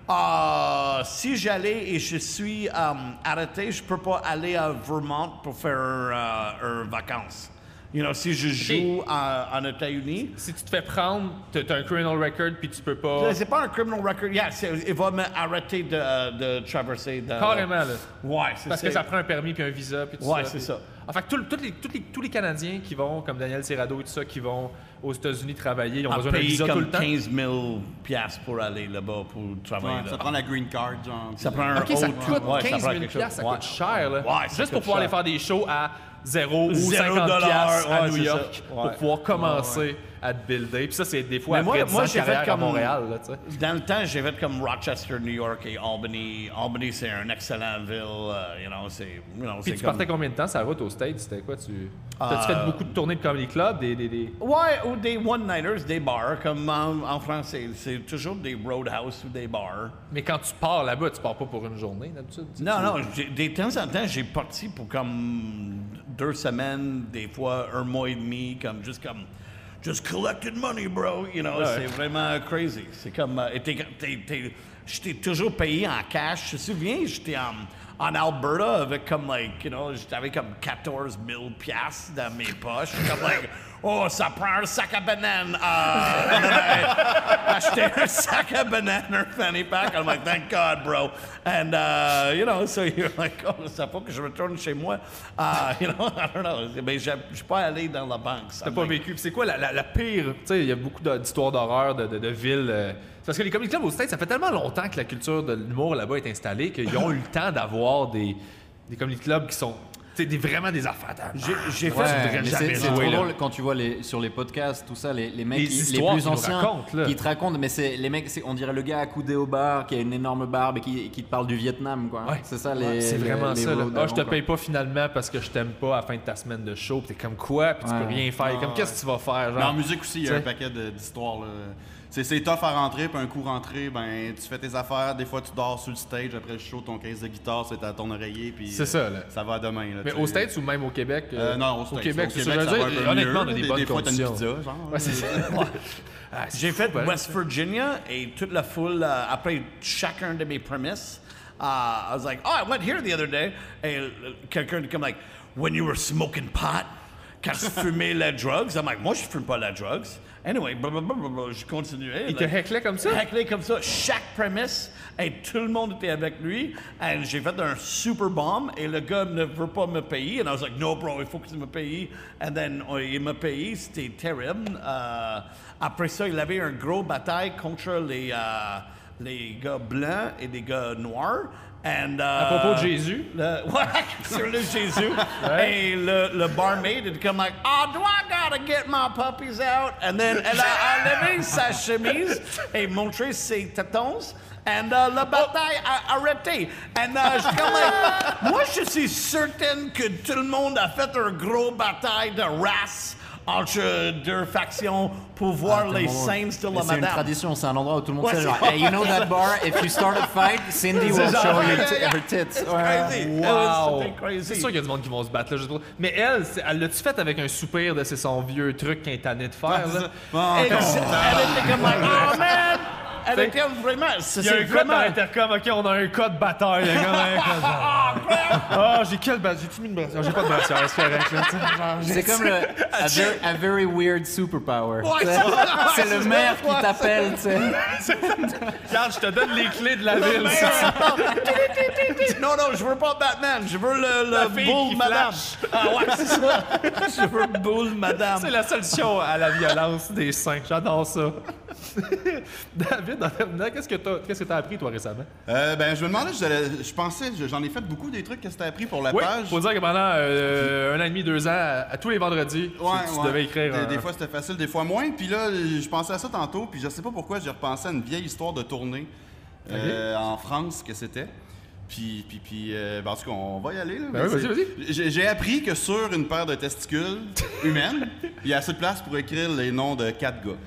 euh, si j'allais et je suis euh, arrêté, je peux pas aller à Vermont pour faire euh, une vacances. You know, si je joue en, en États-Unis, Si tu te fais prendre, t'as, t'as un criminal record, puis tu peux pas. c'est pas un criminal record. Yeah, c'est- il va m'arrêter de, de traverser. De, Carrément, là. Ouais, c'est Parce que c'est- ça prend un permis puis un visa puis tout Ouais, ça. c'est puis- ça. En fait, tout le- tous les, tous les- tous les Canadiens qui vont, comme Daniel Tirado et tout ça, qui vont aux États-Unis travailler, ils ont On besoin d'un paye visa tout comme le temps. quinze mille piastres pour aller là-bas pour travailler. Ouais, là. ça prend la green card, genre. Ça puis- prend un OK, ça O deux. coûte Ouais, ça quinze prend mille quelque chose. piastres, ça Ouais. coûte cher, là. Ouais, ça Juste coûte pour pouvoir cher. aller faire des shows à zéro ou Zéro cinquante dollar, piastres à ouais, New c'est York ça. pour Ouais. pouvoir commencer à te builder. Puis ça, c'est des fois Mais moi- après dix moi, ans de j'ai fait carrière à comme- Montréal, là, tu sais. Dans le temps, j'ai fait comme Rochester, New York et Albany. Albany, c'est une excellente ville. euh, you know, c'est, you know, Puis c'est tu comme... partais combien de temps sur la route aux States? C'était quoi? Tu... T'as-tu Euh, fait beaucoup de tournées de comedy club? Des, des, des... Ouais, ou des one-nighters, des bars. Comme en, en français, c'est toujours des roadhouse ou des bars. Mais quand tu pars là-bas, tu pars pas pour une journée, d'habitude? tu sais, Non, tu- non, j'ai- de temps en temps, j'ai parti pour comme deux semaines, des fois un mois et demi, comme juste comme just collected money, bro. You know, Ouais. c'est vraiment crazy. C'est comme, euh, et t'es- t'es- t'es- j'étais toujours payé en cash. Je me souviens, j'étais en, en Alberta avec comme like, you know, j'avais comme quatorze mille piastres dans mes poches. Comme like, oh, ça prend un sac à bananes. Uh, acheter un sac à bananes, un fanny pack. I'm like, thank God, bro. And, uh, you know, so you're like, oh, ça faut que je retourne chez moi. Uh, you know, I don't know. Mais je je suis pas allé dans la banque. T'as pas vécu. Puis c'est quoi la, la- la pire? Tu sais, il y a beaucoup de- d'histoires d'horreur, de, de, de villes. euh, c'est parce que les comedy clubs aux States, ça fait tellement longtemps que la culture de l'humour là-bas est installée qu'ils ont eu le temps d'avoir des, des comedy clubs qui sont tu sais, des, vraiment des affaires. J'ai j'ai fait Ouais, ce mais que c'est jamais c'est joué, trop là. drôle quand tu vois les, sur les podcasts, tout ça, les, les mecs Les qui- les, histoires plus qu'ils nous anciens racontent, là. qui te racontent, mais c'est les mecs, c'est- on dirait le gars accoudé au bar qui a une énorme barbe et qui, qui te parle du Vietnam, quoi. Ouais. C'est ça les. C'est les- vraiment les ça. Là. roads Ah, je te d'avant, paye pas finalement parce que je t'aime pas à la fin de ta semaine de show. Puis t'es comme quoi? Puis tu Ouais. peux rien faire. Comme qu'est-ce que tu vas faire? Mais Genre? en musique aussi, il y a T'sais. un paquet de- d'histoires. là. C'est, c'est tough à rentrer, puis un coup rentré, ben tu fais tes affaires, des fois tu dors sur le stage, après le show, ton case de guitare, c'est à ton oreiller, puis C'est euh, ça, là. ça va à demain. Là, Mais tu sais. aux States ou même au Québec? euh, Euh, non, aux States. Au Québec, Au c'est ça. Québec, Je ça veux va un dire, peu honnêtement, on a mieux. des, Des- bonnes des fois, t'as une conditions. pizza, genre. Ouais, c'est ça. Ah, c'est J'ai fou, fait pareil, West ça. Virginia et toute la foule, euh, après chacun de mes prémices, uh, I was like, oh, I went here the other day. Et euh, quelqu'un comme like, when you were smoking pot, quand tu fumais la drugs. I'm like, moi, je fume pas la drugs. Anyway, blablabla, je continuais. Il te hecklait comme ça? Hecklait comme ça. Chaque prémisse, et tout le monde était avec lui. Et j'ai fait un super bomb et le gars ne veut pas me payer. And I was like, no, bro, il faut que tu me payes. And then, oh, il m'a payé. C'était terrible. Euh, après ça, il avait une grosse bataille contre les, euh, les gars blancs et les gars noirs. And, À propos de Jésus. Le, ouais, sur le Jésus. Et le, le barmaid était comme like, oh, do I gotta get my puppies out? And then elle a enlevé sa chemise et montré ses tétons. And uh, la bataille a arrêté. And uh, je suis comme like, moi, je suis certaine que tout le monde a fait une grosse bataille de race entre deux factions pour voir Ah, les tellement drôle. scènes de la Mais c'est une madame. tradition, c'est un endroit où tout le monde Ouais, sait genre, c'est- hey, you know that bar? If you start a fight, Cindy will genre, show you yeah, t- yeah. her tits. It's Ouais. crazy. Wow! C'était crazy. C'est sûr qu'il y a du monde qui vont se battre là, juste pour- Mais elle, c'est- elle l'a-tu fait avec un soupir de c'est son vieux truc qu'elle est tannée de faire, là? Bon, Et encore. elle était comme like, oh man! Elle était vraiment. Il y a un code dans l'intercom, ok, on a un code batteur, il y a comme un code. Ah, j'ai quel brassière? J'ai-tu mis une brassière? J'ai pas de brassière, c'est correct, là, tu sais, genre, j'ai- C'est comme le a very, a very weird superpower. Ouais, Tu sais, c'est- c'est le maire qui t'appelle, tu sais. Regarde, je te donne les clés de la ville. si tu- Non, non, je veux pas Batman, je veux le, La le fille boule qui madame. flash. Ah ouais, c'est ça. Je veux boule madame. C'est la solution à la violence des seins. J'adore ça. David, en terminant, qu'est-ce que t'as qu'est-ce que t'as appris, toi, récemment? Euh, ben, je me demandais, je, je pensais, je- j'en ai fait beaucoup des trucs que c'était appris pour la Oui, page. faut dire que pendant euh, un an et demi, deux ans, à, à tous les vendredis, tu- Ouais, tu, ouais. devais écrire Des, un... des fois c'était facile, des fois moins. Puis là, je pensais à ça tantôt, puis je sais pas pourquoi, j'ai repensé à une vieille histoire de tournée euh, en France que c'était. Puis, puis, puis euh, ben, en tout cas, on va y aller. Là, Ben Mais oui, c'est- vas-y, J'ai, j'ai appris que sur une paire de testicules humaines, il y a assez de place pour écrire les noms de quatre gars.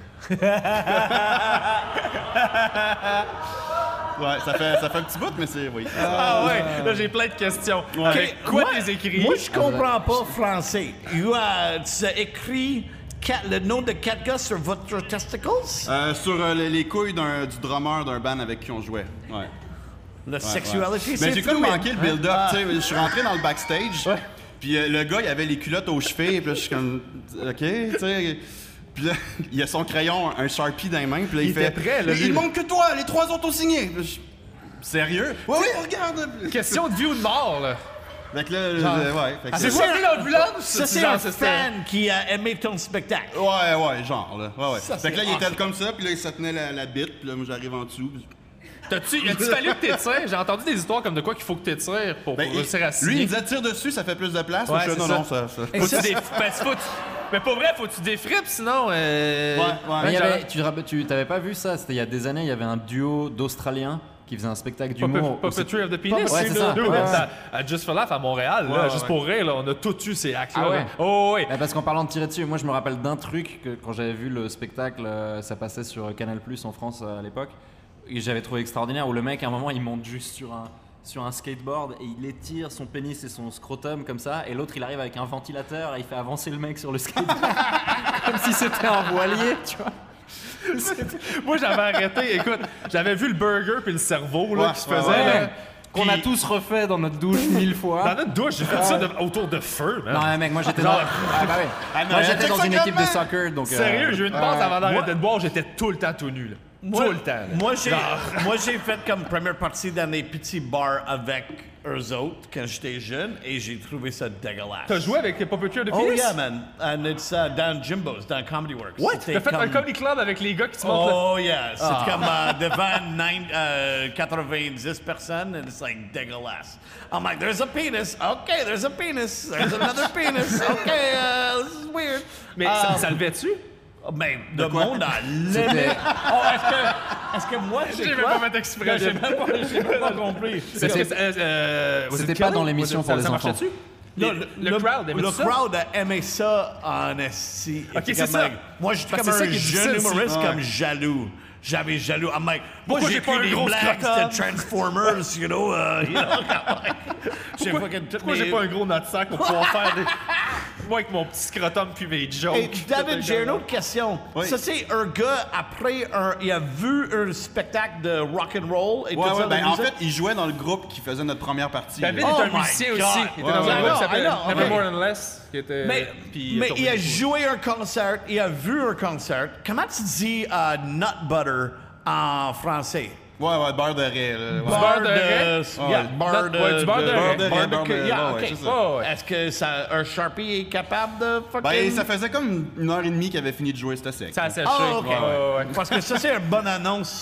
Ouais, ça fait, ça fait un petit bout, mais c'est. Oui. Ah ouais, là, j'ai plein de questions. Avec quoi Moi- t'es écrit? Moi, je comprends pas français. You, uh, tu as écrit quatre- le nom de quatre gars sur votre testicles? Euh, sur euh, les, les couilles d'un, du drummer d'un band avec qui on jouait. Ouais. La Ouais, sexuality, ouais. c'est Mais j'ai comme fluide. manqué le build-up. Ah. tu sais, Je suis rentré dans le backstage. Puis euh, le gars, il avait les culottes aux chevilles. Puis là, je suis comme. OK, tu sais. Puis là, il a son crayon, un Sharpie dans les mains. Puis là, il, Il fait. était prêt, là, il lui. manque que toi, les trois autres ont signé. Puis là, je- Sérieux? Ouais, oui, regarde. Question de vie ou de mort, là. Fait que là, je- ouais. Fait que Ah, c'est c'est- quoi, appelé l'ambulance? Ça, c'est genre, un c'était- fan qui a aimé ton spectacle. Ouais, ouais, genre, là. Ouais, ouais. Ça, fait que là, c'est il était awesome. comme ça. Puis là, il se tenait la, la bite. Puis là, moi, j'arrive en dessous. puis- T'as-tu, a-tu fallu que t'étires? J'ai entendu des histoires comme de quoi qu'il faut que t'étires pour, Ben, pour il- réussir à lui, signer. il me disait tire dessus, ça fait plus de place. Ouais, Moi, je c'est fais, non, ça. non, ça. ça. Faut que tu dé- ben, faut que tu- Mais pour vrai, faut que tu défrippes, sinon... Euh... Ouais, ouais. Mais il y j'avais- avait, tu te rappelles- tu t'avais pas vu ça? C'était il y a des années, il y avait un duo d'Australiens qui faisait un spectacle d'humour. Puppet- Puppetry of the Penis. Ouais, c'est ça. Dude, Ouais, à- à Just for Laugh à Montréal, là, Ouais, juste ouais. pour rire, là, on a tout eu ces actes-là. Ah ouais? là. Oh, ouais. Bah, parce qu'en parlant de tirer dessus, moi je me rappelle d'un truc que quand j'avais vu le spectacle, euh, ça passait sur Canal Plus en France euh, à l'époque, et j'avais trouvé extraordinaire où le mec à un moment il monte juste sur un, sur un skateboard et il étire son pénis et son scrotum comme ça, et l'autre il arrive avec un ventilateur et il fait avancer le mec sur le skateboard comme si c'était un voilier, tu vois. Moi, j'avais arrêté. Écoute, j'avais vu le burger puis le cerveau là, Ouais, qui se ouais, faisait. Ouais. là. Qu'on Puis- a tous refait dans notre douche mille fois. Dans notre douche, j'ai fait ça de- autour de feu, man. Non, mais mec, moi j'étais Genre- dans, ah, bah ouais. Ah, non, moi, mais j'étais check dans ça une équipe de comment? soccer, donc. euh, Sérieux, j'ai eu une passe ouais. avant d'arrêter de boire, j'étais tout le temps tout nu. Là. Moi- tout le temps. là. Moi, j'ai, Genre. moi, j'ai fait comme première partie dans des petits bars avec eux autres quand j'étais jeune et j'ai trouvé ça dégueulasse. T'as joué avec les Puppetry of the Oh Penis? yeah, man. And it's uh, dans Jimbo's, dans Comedy Works. What? C'était T'as fait un comme- comedy club avec les gars qui te montrent Oh yeah, c'est comme uh, devant nine, uh, quatre-vingt-dix personnes and it's like dégueulasse. I'm like, there's a penis. Okay, there's a penis. There's another penis. Okay, uh, this is weird. Mais Um, ça, ça levait-tu? Mais le quoi? monde a C'était- levé. Oh, est-ce que, est-ce que moi, j'ai J'ai même quoi? pas fait exprès. J'ai même pas, j'ai même pas compris. Est-ce que c'est- euh, euh, was C'était it pas killing? dans l'émission Was it- pour ça- les ça enfants. marchait-tu? Non, Le, le crowd aimait le ça? crowd a aimé ça en esti. Ok, C'était c'est comme ça. like- moi, j'étais Parce comme que c'est ça un qui est jeune difficile, humoriste, c'est- comme ouais. jaloux. J'avais jaloux. I'm like, moi, Pourquoi j'ai j'ai pas écrit un des gros blagues, scrotum? c'était Transformers, you know. uh, you know like, j'ai Pourquoi, fucking toutes pourquoi j'ai mes- pas un gros nutsack pour pouvoir faire des... Moi, avec mon petit scrotum puis mes jokes. Hey, David, j'ai une autre question. Oui. Ça, c'est un gars, après, un, il a vu un spectacle de rock and roll et Ouais, tout ouais, ça, de ben, en musique? fait, il jouait dans le groupe qui faisait notre première partie. David là. Oh est un my musicien God. aussi. Il était Ouais, dans ouais, un groupe ouais. qui s'appelle I know, I know, Never ok. More Than Less. Qui était, Mais, puis mais tourné il a beaucoup. joué un concert, il a vu un concert. Comment tu dis uh, nut butter en français? Ouais, ouais, beurre de raie. là, ouais. beurre de raie? Yeah, Ouais. beurre de... Ouais, du beurre de raie. Beurre de raie, beurre beurre de- yeah, ouais, ok. ouais, c'est ça. Oh, ouais. Est-ce que ça, un Sharpie est capable de fucking... Ben, ça faisait comme une heure et demie qu'il avait fini de jouer, c'était sec. Ça a séché. Ah, ok. Ouais, ouais, ouais. Parce que ça, c'est une bonne annonce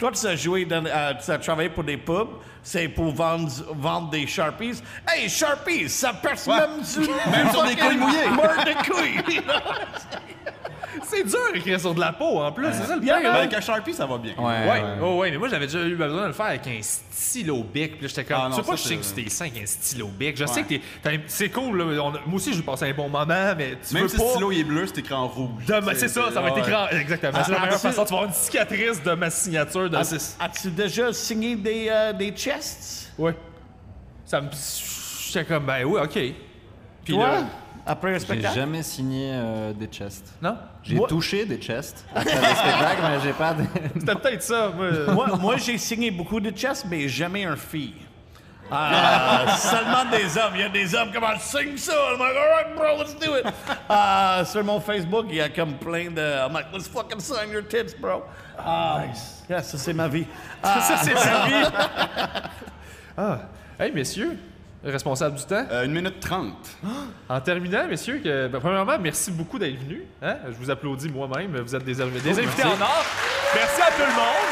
toi, tu as joué, dans, euh, tu as travaillé pour des pubs, c'est pour vendre, vendre des Sharpies. Hey, Sharpies, ça perce Ouais. même sur, Même sur des couilles mouillées. Mort de couilles. C'est dur d'écrire sur de la peau, en plus. C'est ça le Yeah, pire. man. hein? Avec un Sharpie, ça va bien. Ouais, Ouais, ouais. oh ouais, mais moi j'avais déjà eu besoin de le faire avec un stylo bic. Puis là, j'étais comme, Ah non, tu sais pas, ça, je sais que c'est- tu t'es sain avec un stylo bic. Je sais Ouais. que t'es. t'as un- C'est cool, là. On a- moi aussi, j'ai passé un bon moment, mais tu Même veux si pas. le stylo il est bleu, c'est écrit en rouge. de ma- C'est ça, ça va être ouais. écrit en- Exactement. C'est la Ah, meilleure as-tu- façon. Tu vas avoir une cicatrice de ma signature de. As- As-tu déjà signé des, euh, des chests? Ouais. Ça me. J'étais comme, ben oui, ok. Puis Toi? là. Après un J'ai spectacle? jamais signé euh, des chests. Non? J'ai Moi- touché des chests après des spectacles, mais j'ai pas de... C'était peut-être ça. Moi. moi, moi j'ai signé beaucoup de chests, mais jamais un fille. Ah, seulement des hommes. Il y a des hommes comme, signe ça. I'm like, all right, bro, let's do it. Ah, sur mon Facebook, il y a comme plein de. I'm like, let's fucking sign your tits, bro. Ah, yeah, ça, c'est ma vie. Ah, Ça, c'est sa vie. Ah. Hey, messieurs, responsable du temps. Euh, une minute trente. En terminant, messieurs, que, ben, premièrement, merci beaucoup d'être venus. Hein? Je vous applaudis moi-même. Vous êtes des, des invités en or. Merci à tout le monde.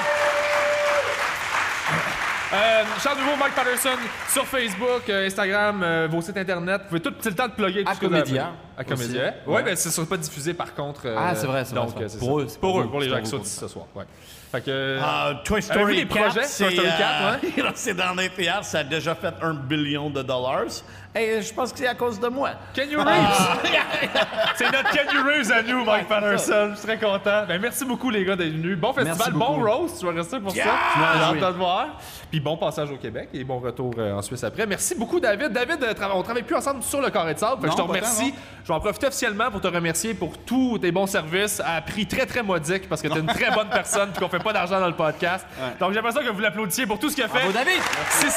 Euh, Charles Nouveau, Mike Patterson sur Facebook, euh, Instagram, euh, vos sites internet. Vous pouvez tout, c'est le temps de plugger tout À ce que vous avez. Comédia À Comédia. aussi. Ouais, Ouais. ben, ce ne sera pas diffusé par contre. euh, Ah, c'est vrai, c'est vrai, donc, c'est vrai. euh, c'est Pour ça. eux, c'est Pour pour eux, vous, pour les c'est gens pour qui vous, sont ici ce soir. Ouais. Fait que. euh, Ah, Toy Avez-vous Story des projets? quatre, Toy Story quatre, euh, c'est dans les théâtres, ça a déjà fait un billion de dollars. Et je pense que c'est à cause de moi. Kenny Reeves! C'est notre Kenny Reeves à nous, Mike Patterson. Je suis très content. Ben, merci beaucoup, les gars, d'être venus. Bon festival, Merci bon beaucoup. roast. Tu vas rester pour Yeah! ça. J'ai Ouais, hâte oui. de te voir. Puis bon passage au Québec et bon retour euh, en Suisse après. Merci beaucoup, David. David, euh, tra- on travaille plus ensemble sur le carré de sable. Fait que Non, je te pas remercie. tant, non. Je vais en profiter officiellement pour te remercier pour tous tes bons services à prix très, très modique parce que tu es une très bonne personne et qu'on fait pas d'argent dans le podcast. Ouais. Donc, j'aimerais ça que vous l'applaudissiez pour tout ce qu'il a fait. Bravo, David! Si-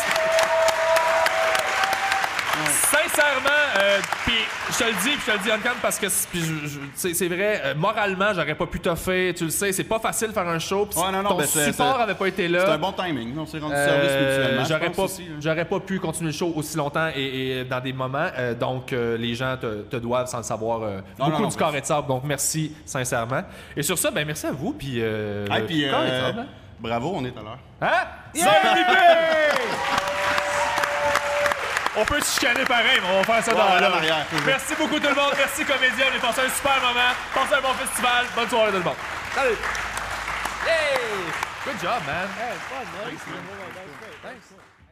Sincèrement, euh, puis je te le dis, puis je te le dis en cam parce que c'est- puis je- je- c'est c'est vrai, euh, moralement, j'aurais pas pu toffer, tu le sais, c'est pas facile de faire un show, puis Ouais, non, non, ton ben, c'est- support c'est- avait pas été là. C'est un bon timing. On s'est rendu Euh, service mutuellement. je J'aurais pense pas, aussi, là. j'aurais pas pu continuer le show aussi longtemps et, et dans des moments. euh, donc, euh, les gens te, te doivent, sans le savoir, euh, Non, beaucoup non, non, du carré de sable. Donc, merci sincèrement. Et sur ça, ben merci à vous. Puis, euh, Hey, puis, carré de euh, sable, hein? bravo, on est à l'heure. Hein? cinq M V P! On peut se chicaner pareil, mais on va faire ça Ouais, dans en la arrière, toujours. Merci beaucoup tout le monde. Merci Comédien. On a passé un super moment. Passez un bon festival. Bonne soirée tout le monde. Salut! Yay! Good job, man. Hey, fun, man. Thanks.